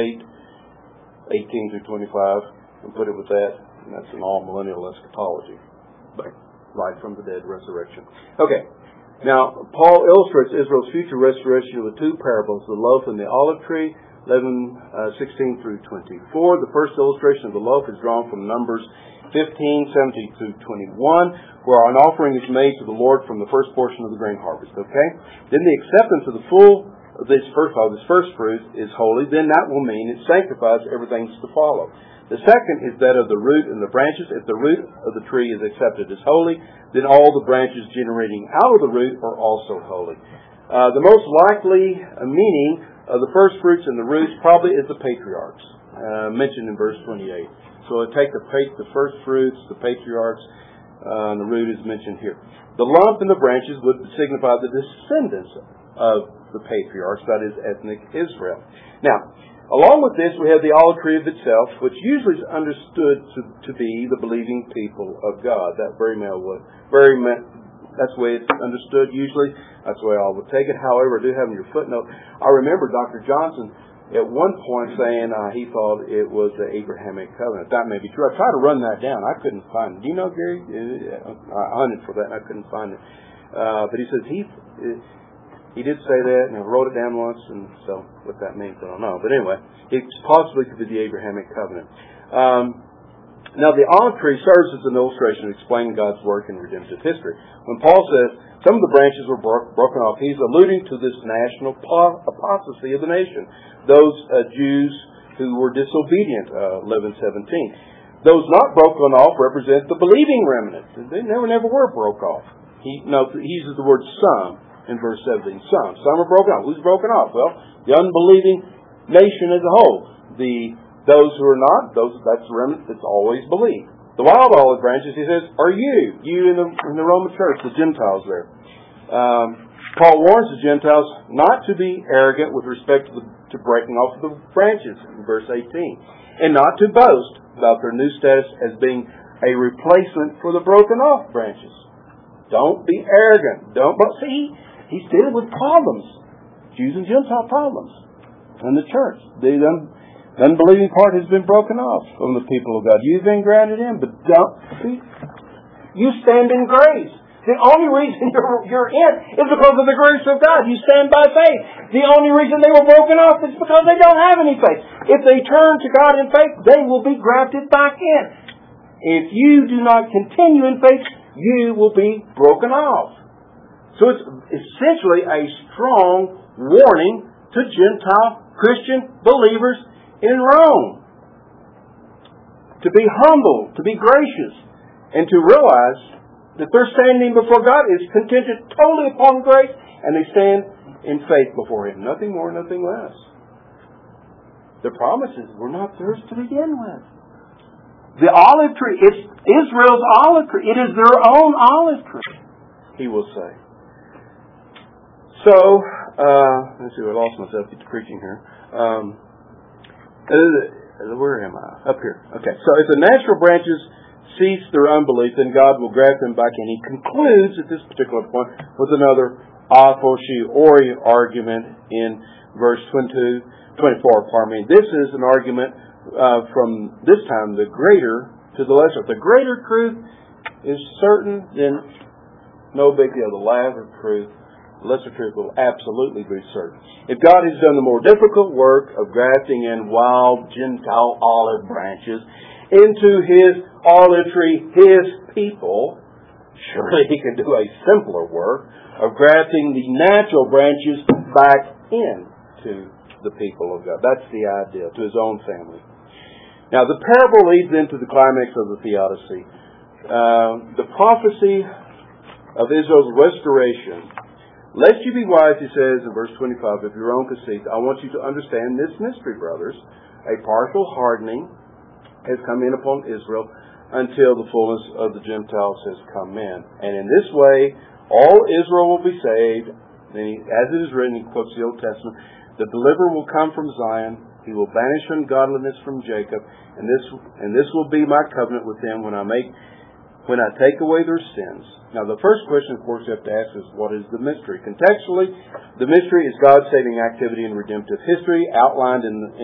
8, 18 through 25, and put it with that, and that's an all millennial eschatology. But life from the dead, resurrection. Okay. Now, Paul illustrates Israel's future restoration with two parables, the loaf and the olive tree, 11:16 through 24. The first illustration of the loaf is drawn from Numbers 15:17 through 21, where an offering is made to the Lord from the first portion of the grain harvest. Okay? Then the acceptance of the full of this first fruit is holy. Then that will mean it sanctifies everything to follow. The second is that of the root and the branches. If the root of the tree is accepted as holy, then all the branches generating out of the root are also holy. The most likely meaning of the first fruits and the roots probably is the patriarchs, mentioned in verse 28. So take the first fruits, the patriarchs, and the root is mentioned here. The lump and the branches would signify the descendants of the patriarchs, that is, ethnic Israel. Now, along with this, we have the olive tree of itself, which usually is understood to be the believing people of God. That's the way it's understood usually. That's the way I would take it. However, I do have in your footnote, I remember Dr. Johnson at one point saying he thought it was the Abrahamic covenant. That may be true. I tried to run that down. I couldn't find it. Do you know, Gary? I hunted for that and I couldn't find it. But he says he did say that, and I wrote it down once, and so what that means, I don't know. But anyway, it possibly could be the Abrahamic covenant. Now, the olive tree serves as an illustration of explaining God's work in redemptive history. When Paul says some of the branches were broken off, he's alluding to this national apostasy of the nation. Those Jews who were disobedient, 11:17. Those not broken off represent the believing remnant. They never were broke off. He uses the word some in verse 17. Some are broken off. Who's broken off? Well, the unbelieving nation as a whole. Those who are not, that's the remnant that's always believed. The wild olive branches, he says, are you in the Roman church, the Gentiles there. Paul warns the Gentiles not to be arrogant with respect to breaking off the branches in verse 18, and not to boast about their new status as being a replacement for the broken off branches. Don't be arrogant. But see, he's dealing with problems, Jews and Gentile problems in the church. The unbelieving part has been broken off from the people of God. You've been granted in, but don't see. You stand in grace. The only reason you're in is because of the grace of God. You stand by faith. The only reason they were broken off is because they don't have any faith. If they turn to God in faith, they will be grafted back in. If you do not continue in faith, you will be broken off. So it's essentially a strong warning to Gentile Christian believers in Rome. To be humble, to be gracious, and to realize that their standing before God is contingent totally upon grace, and they stand in faith before Him. Nothing more, nothing less. The promises were not theirs to begin with. The olive tree, it's Israel's olive tree. It is their own olive tree, He will say. So, let's see, I lost myself to preaching here. Where am I? Up here. Okay, so if the natural branches cease their unbelief, then God will graft them back in. He concludes at this particular point with another a fortiori argument in verse 24. This is an argument from this time the greater to the lesser. If the greater truth is certain, then no big deal. The lesser truth will absolutely be certain. If God has done the more difficult work of grafting in wild Gentile olive branches into His olive tree, His people, surely He can do a simpler work of grafting the natural branches back into the people of God. That's the idea, to His own family. Now, the parable leads into the climax of the theodicy. The prophecy of Israel's restoration. Lest you be wise, he says in verse 25, of your own conceit, I want you to understand this mystery, brothers. A partial hardening has come in upon Israel until the fullness of the Gentiles has come in. And in this way, all Israel will be saved. As it is written, he quotes the Old Testament, the deliverer will come from Zion. He will banish ungodliness from Jacob. And this will be my covenant with them when I take away their sins. Now, the first question, of course, you have to ask is, what is the mystery? Contextually, the mystery is God's saving activity in redemptive history, outlined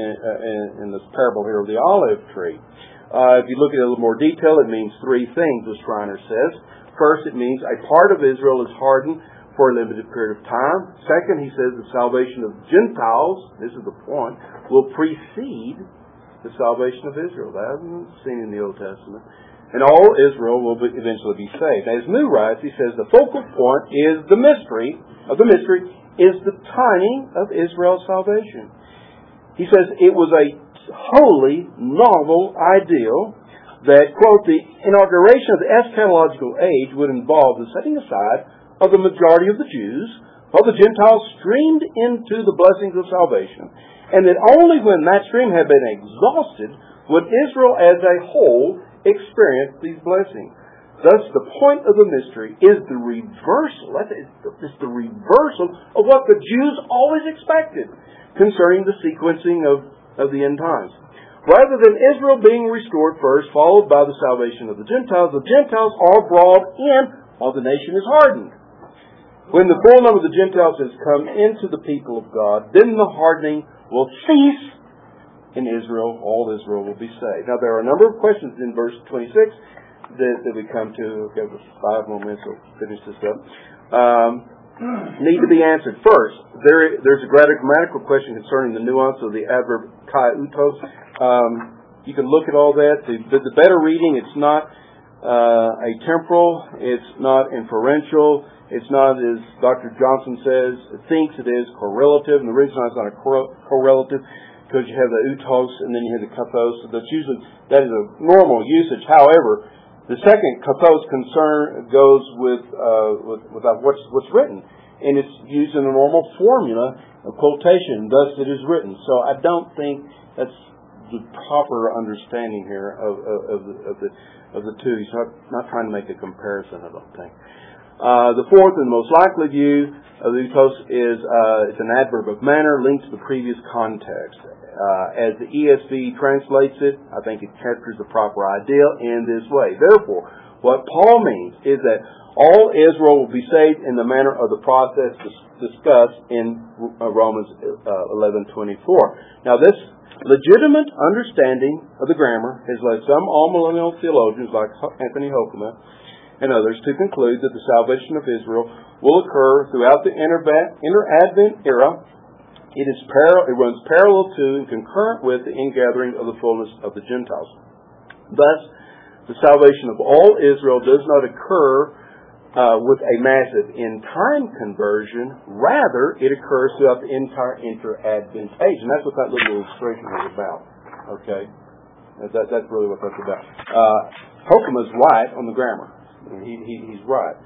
in this parable here of the olive tree. If you look at it in a little more detail, it means three things, as Schreiner says. First, it means a part of Israel is hardened for a limited period of time. Second, he says the salvation of Gentiles, this is the point, will precede the salvation of Israel. That hasn't seen in the Old Testament. And all Israel will eventually be saved. As New writes, he says the focal point is the mystery is the timing of Israel's salvation. He says it was a wholly novel ideal that, quote, the inauguration of the eschatological age would involve the setting aside of the majority of the Jews, while the Gentiles streamed into the blessings of salvation, and that only when that stream had been exhausted would Israel as a whole experience these blessings. Thus, the point of the mystery is the reversal. It's the reversal of what the Jews always expected concerning the sequencing of the end times. Rather than Israel being restored first, followed by the salvation of the Gentiles are brought in while the nation is hardened. When the full number of the Gentiles has come into the people of God, then the hardening will cease. In Israel, all Israel will be saved. Now, there are a number of questions in verse 26 that we come to. Okay, 5 more minutes, we'll finish this up. Need to be answered. First, there's a grammatical question concerning the nuance of the adverb kai utos. You can look at all that. The better reading, it's not a temporal, it's not inferential, it's not, as Dr. Johnson says, thinks it is correlative, and the reason why it's not a correlative because you have the utos and then you have the kathos. So that is a normal usage. However, the second kathos concern goes with what's written, and it's used in a normal formula of quotation. Thus, it is written. So I don't think that's the proper understanding here of the two. He's not trying to make a comparison, I don't think. The fourth and most likely view of the utos is it's an adverb of manner linked to the previous context. As the ESV translates it, I think it captures the proper idea in this way. Therefore, what Paul means is that all Israel will be saved in the manner of the process discussed in Romans 11:24. Now, this legitimate understanding of the grammar has led some all-millennial theologians like Anthony Hoekema and others to conclude that the salvation of Israel will occur throughout the inter-Advent era. It runs parallel to and concurrent with the ingathering of the fullness of the Gentiles. Thus, the salvation of all Israel does not occur with a massive end-time conversion. Rather, it occurs throughout the entire inter-Advent age. And that's what that little illustration is about. Okay? That's really what that's about. Hokuma's right on the grammar. He's right.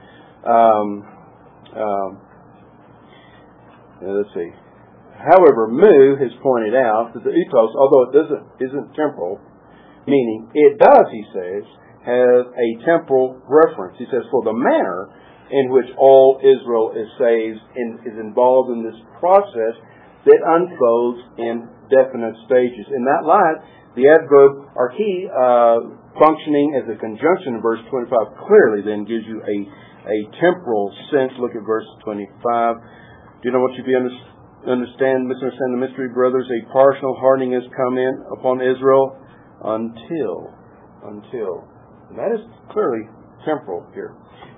Let's see. However, Mu has pointed out that the utos, although it isn't temporal, meaning it does, he says, have a temporal reference. He says, for the manner in which all Israel is saved and is involved in this process that unfolds in definite stages. In that light, the adverb arche, functioning as a conjunction in verse 25, clearly then gives you a temporal sense. Look at verse 25. Do you know what you misunderstand the mystery, brothers? A partial hardening has come in upon Israel until. And that is clearly temporal here.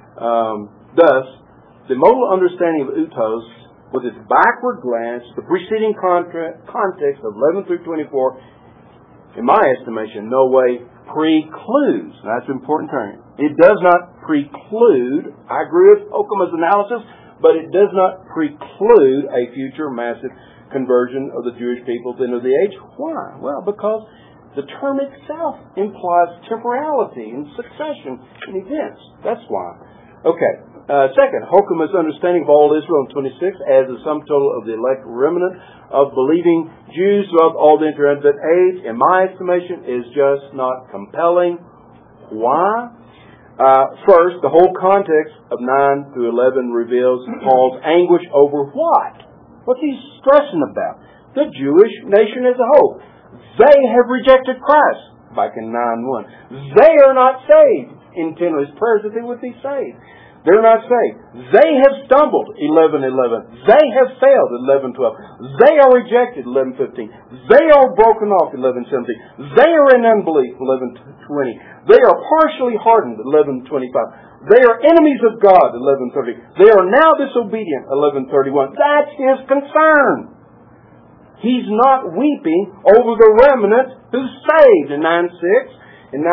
Thus, the modal understanding of utos, with its backward glance, the preceding context of 11 through 24, in my estimation, no way precludes. That's an important term. It does not preclude, I agree with Hokuma's analysis, but it does not preclude a future massive conversion of the Jewish peoples into the age. Why? Well, because the term itself implies temporality and succession in events. That's why. Okay. Second, Hokuma's understanding of all Israel in 26 as the sum total of the elect remnant of believing Jews throughout all the inter-Advent age, in my estimation, is just not compelling. Why? First, the whole context of 9 through 11 reveals Paul's anguish over what? What's he stressing about? The Jewish nation as a whole. They have rejected Christ, back in 9:1. They are not saved. Intended his prayers that they would be saved. They're not saved. They have stumbled, 11:11. They have failed, 11:12. They are rejected, 11:15. They are broken off, 11:17. They are in unbelief, 11:20. They are partially hardened, 11:25. They are enemies of God, 11:30. They are now disobedient, 11:31. That's his concern. He's not weeping over the remnant who's saved in 9:6, in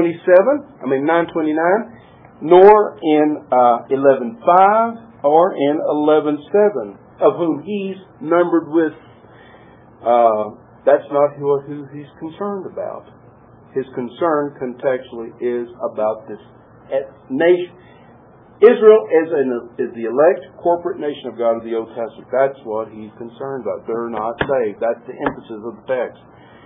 9:29, nor in 11:5 or in 11:7, of whom he's numbered with. That's not who he's concerned about. His concern contextually is about this nation. Israel is the elect corporate nation of God of the Old Testament. That's what he's concerned about. They're not saved. That's the emphasis of the text.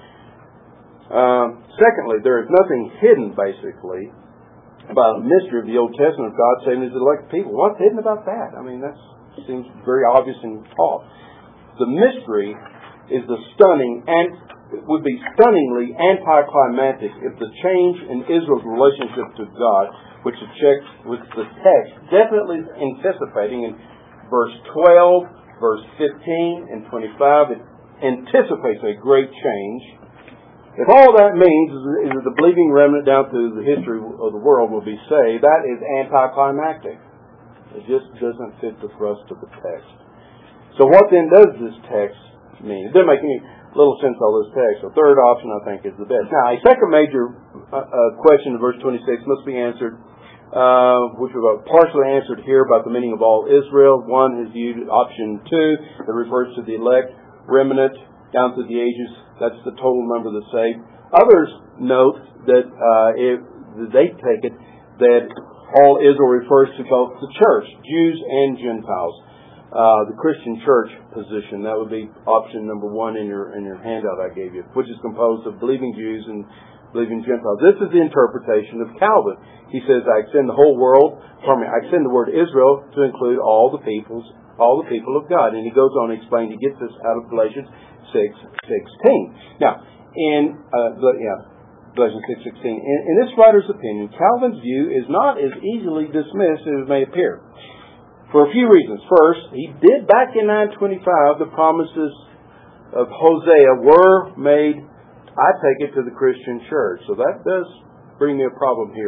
Secondly, there is nothing hidden, basically, about the mystery of the Old Testament of God saving his elect people. What's hidden about that? I mean, that seems very obvious in Paul. The mystery is would be stunningly anticlimactic if the change in Israel's relationship to God, which the text definitely anticipating in verse 12, verse 15, and 25, it anticipates a great change. If all that means is that the believing remnant down through the history of the world will be saved, that is anticlimactic. It just doesn't fit the thrust of the text. So what then does this text mean? It doesn't make any little sense, all this text. The third option, I think, is the best. Now, a second major question in verse 26 must be answered, which we've partially answered here about the meaning of all Israel. One is viewed option 2 that refers to the elect remnant down through the ages. That's the total number of the saved. Others note that they take it that all Israel refers to both the church, Jews and Gentiles. The Christian church position, that would be option number 1 in your handout I gave you, which is composed of believing Jews and believing Gentiles. This is the interpretation of Calvin. He says, I extend the word Israel to include all the people of God. And he goes on to explain, he gets this out of Galatians 6:16. Now, in Galatians 6:16, in this writer's opinion, Calvin's view is not as easily dismissed as it may appear. For a few reasons. First, he did back in 925, the promises of Hosea were made, I take it, to the Christian church. So that does bring me a problem here.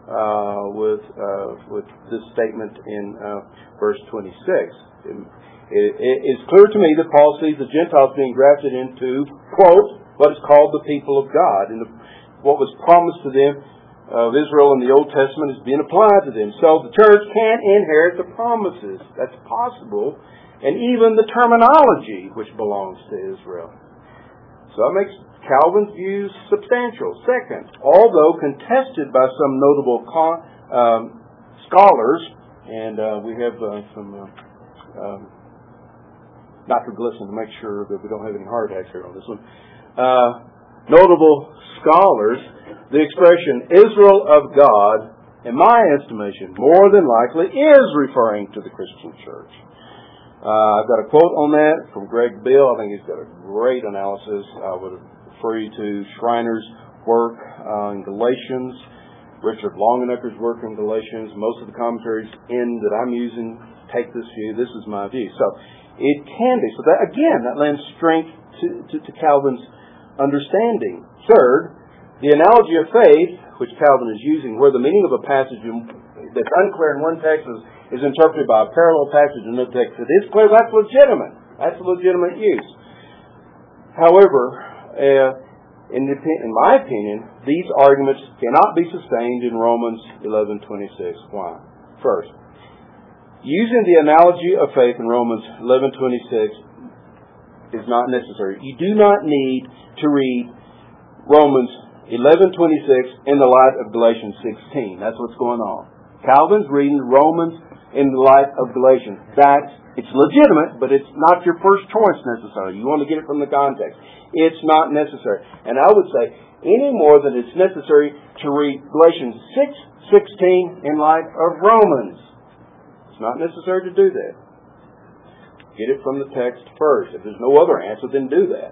with this statement in verse 26. It's clear to me that Paul sees the Gentiles being grafted into, quote, what is called the people of God. And what was promised to them of Israel in the Old Testament is being applied to them. So the church can inherit the promises. That's possible. And even the terminology which belongs to Israel. So that makes Calvin's views substantial. Second, although contested by some notable scholars, and we have some Dr. Glisson to make sure that we don't have any heart attacks here on this one. Notable scholars, the expression Israel of God, in my estimation, more than likely is referring to the Christian church. I've got a quote on that from Greg Bill. I think he's got a great analysis. I would refer you to Schreiner's work in Galatians, Richard Longenecker's work in Galatians. Most of the commentaries that I'm using take this view. This is my view. So it can be. So that, again, that lends strength to Calvin's understanding. Third, the analogy of faith, which Calvin is using, where the meaning of a passage that's unclear in one text is interpreted by a parallel passage in another text that is clear, that's legitimate. That's a legitimate use. However, in my opinion, these arguments cannot be sustained in Romans 11:26. Why? First, using the analogy of faith in Romans 11:26 is not necessary. You do not need to read Romans 11:26 in the light of Galatians 16. That's what's going on. Calvin's reading Romans in the light of Galatians. It's legitimate, but it's not your first choice necessarily. You want to get it from the context. It's not necessary. And I would say any more than it's necessary to read Galatians 6:16 in light of Romans. It's not necessary to do that. Get it from the text first. If there's no other answer, then do that.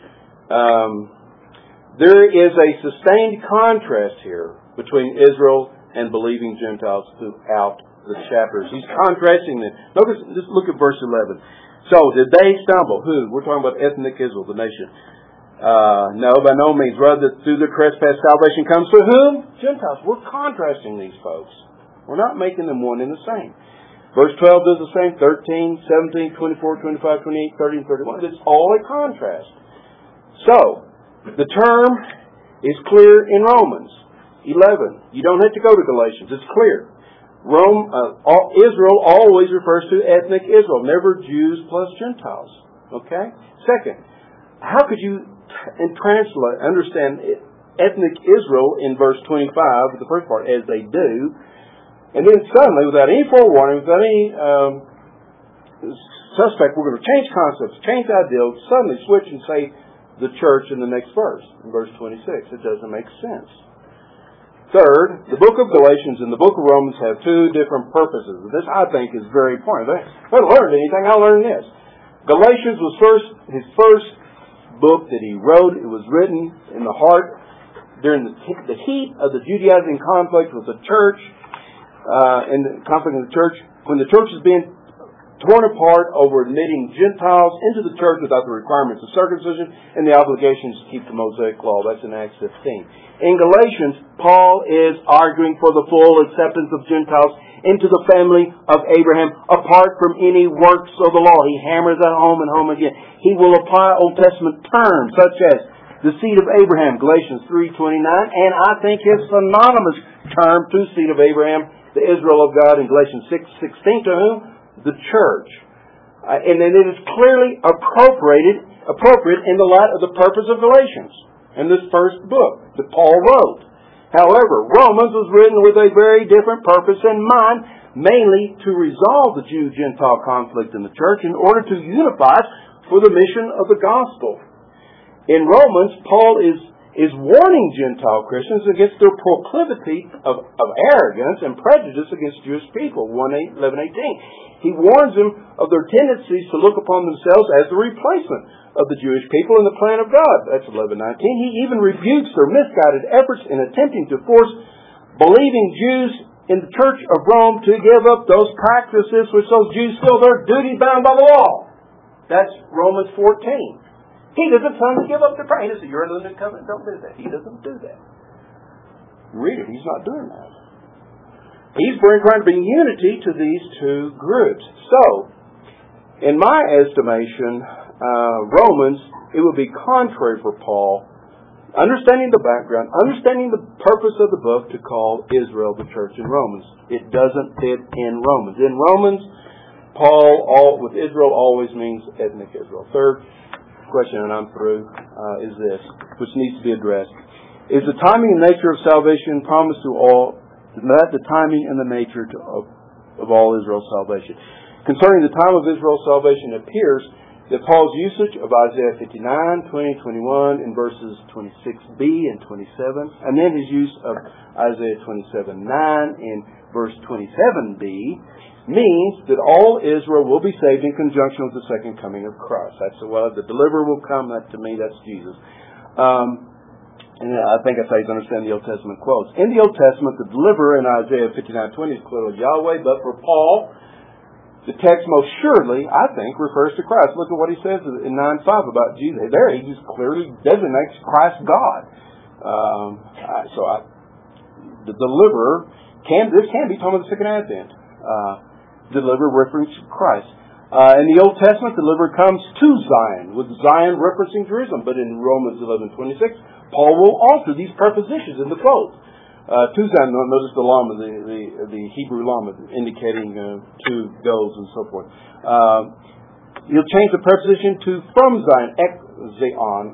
There is a sustained contrast here between Israel and believing Gentiles throughout the chapters. He's contrasting them. Notice, just look at verse 11. So, did they stumble? Who? We're talking about ethnic Israel, the nation. No, by no means. Rather, through the trespass, salvation comes to whom? Gentiles. We're contrasting these folks. We're not making them one and the same. Verse 12 does the same. 13, 17, 24, 25, 28, 30, and 31. It's all a contrast. So, the term is clear in Romans 11. You don't have to go to Galatians. It's clear. Israel always refers to ethnic Israel, never Jews plus Gentiles. Okay? Second, how could you understand ethnic Israel in verse 25, the first part, as they do, and then suddenly, without any forewarning, without any suspect, we're going to change concepts, change ideals, suddenly switch and say the church in the next verse, in verse 26. It doesn't make sense. Third, the book of Galatians and the book of Romans have two different purposes. This, I think, is very important. If I learned anything, I learned this. Galatians was his first book that he wrote. It was written in the heart during the heat of the Judaizing conflict with the church, and the conflict in the church, when the church is being torn apart over admitting Gentiles into the church without the requirements of circumcision and the obligations to keep the Mosaic law. That's in Acts 15. In Galatians, Paul is arguing for the full acceptance of Gentiles into the family of Abraham apart from any works of the law. He hammers that home and home again. He will apply Old Testament terms such as the seed of Abraham, Galatians 3:29, and I think his synonymous term to seed of Abraham, the Israel of God, in Galatians 6:16, to whom? The church. And then it is clearly appropriate in the light of the purpose of Galatians in this first book that Paul wrote. However, Romans was written with a very different purpose in mind, mainly to resolve the Jew-Gentile conflict in the church in order to unify us for the mission of the gospel. In Romans, Paul is warning Gentile Christians against their proclivity of arrogance and prejudice against Jewish people, 11:18. He warns them of their tendencies to look upon themselves as the replacement of the Jewish people in the plan of God. That's 11:19. He even rebukes their misguided efforts in attempting to force believing Jews in the Church of Rome to give up those practices which those Jews feel they're duty bound by the law. That's Romans 14. He doesn't tell them to give up their practice. You're in the new covenant, don't do that. He doesn't do that. Read it. He's not doing that. he's trying to bring unity to these two groups. So, in my estimation, Romans, it would be contrary for Paul, understanding the background, understanding the purpose of the book, to call Israel the church in Romans. It doesn't fit in Romans. In Romans, Paul, with Israel, always means ethnic Israel. Third question, and I'm through, is this, which needs to be addressed. Is the timing and nature of salvation promised to all, not the timing and the nature of all Israel's salvation? Concerning the time of Israel's salvation, it appears that Paul's usage of Isaiah 59, 20, 21 in verses 26b and 27, and then his use of Isaiah 27, 9 in verse 27b, means that all Israel will be saved in conjunction with the second coming of Christ. That's the deliverer will come. That, to me, that's Jesus. And I think that's how you understand the Old Testament quotes. In the Old Testament, the deliverer in Isaiah 59:20 is clearly Yahweh, but for Paul, the text most surely, I think, refers to Christ. Look at what he says in 9:5 about Jesus. There, he just clearly designates Christ God. The deliverer this can be talking about the second advent. Deliverer reference to Christ. In the Old Testament, the deliverer comes to Zion, with Zion referencing Jerusalem. But in Romans 11:26, Paul will alter these prepositions in the quote. To Zion, notice the llama, the Hebrew llama, indicating to, goes, and so forth. He'll change the preposition to from Zion, ek-zion,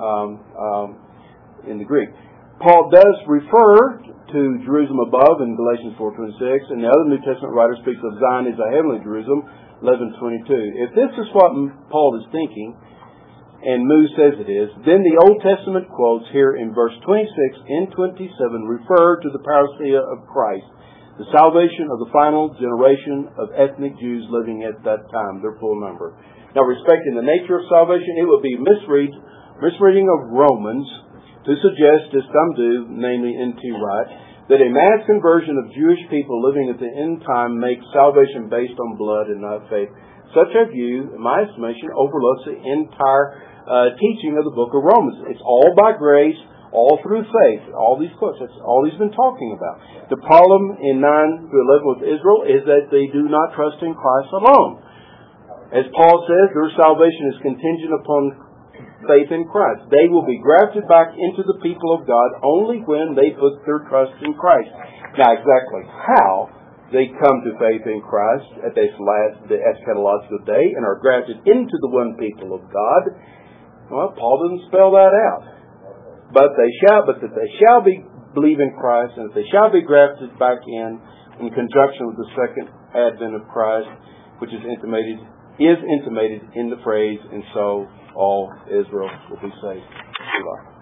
in the Greek. Paul does refer to Jerusalem above in Galatians 4:26, and the other New Testament writer speaks of Zion as a heavenly Jerusalem, 11:22. If this is what Paul is thinking, and Moo says it is, then the Old Testament quotes here in verse 26 and 27 refer to the parousia of Christ, the salvation of the final generation of ethnic Jews living at that time, their full number. Now, respecting the nature of salvation, it would be misreading of Romans to suggest, as some do, namely N.T. Wright, that a mass conversion of Jewish people living at the end time makes salvation based on blood and not faith. Such a view, in my estimation, overlooks the entire teaching of the book of Romans. It's all by grace, all through faith. All these quotes, that's all he's been talking about. The problem in 9-11 with Israel is that they do not trust in Christ alone. As Paul says, their salvation is contingent upon faith in Christ. They will be grafted back into the people of God only when they put their trust in Christ. Now, exactly how they come to faith in Christ at the eschatological day and are grafted into the one people of God, well, Paul doesn't spell that out. But that they shall believe in Christ, and that they shall be grafted back in conjunction with the second advent of Christ, which is intimated in the phrase, and so all Israel will be saved.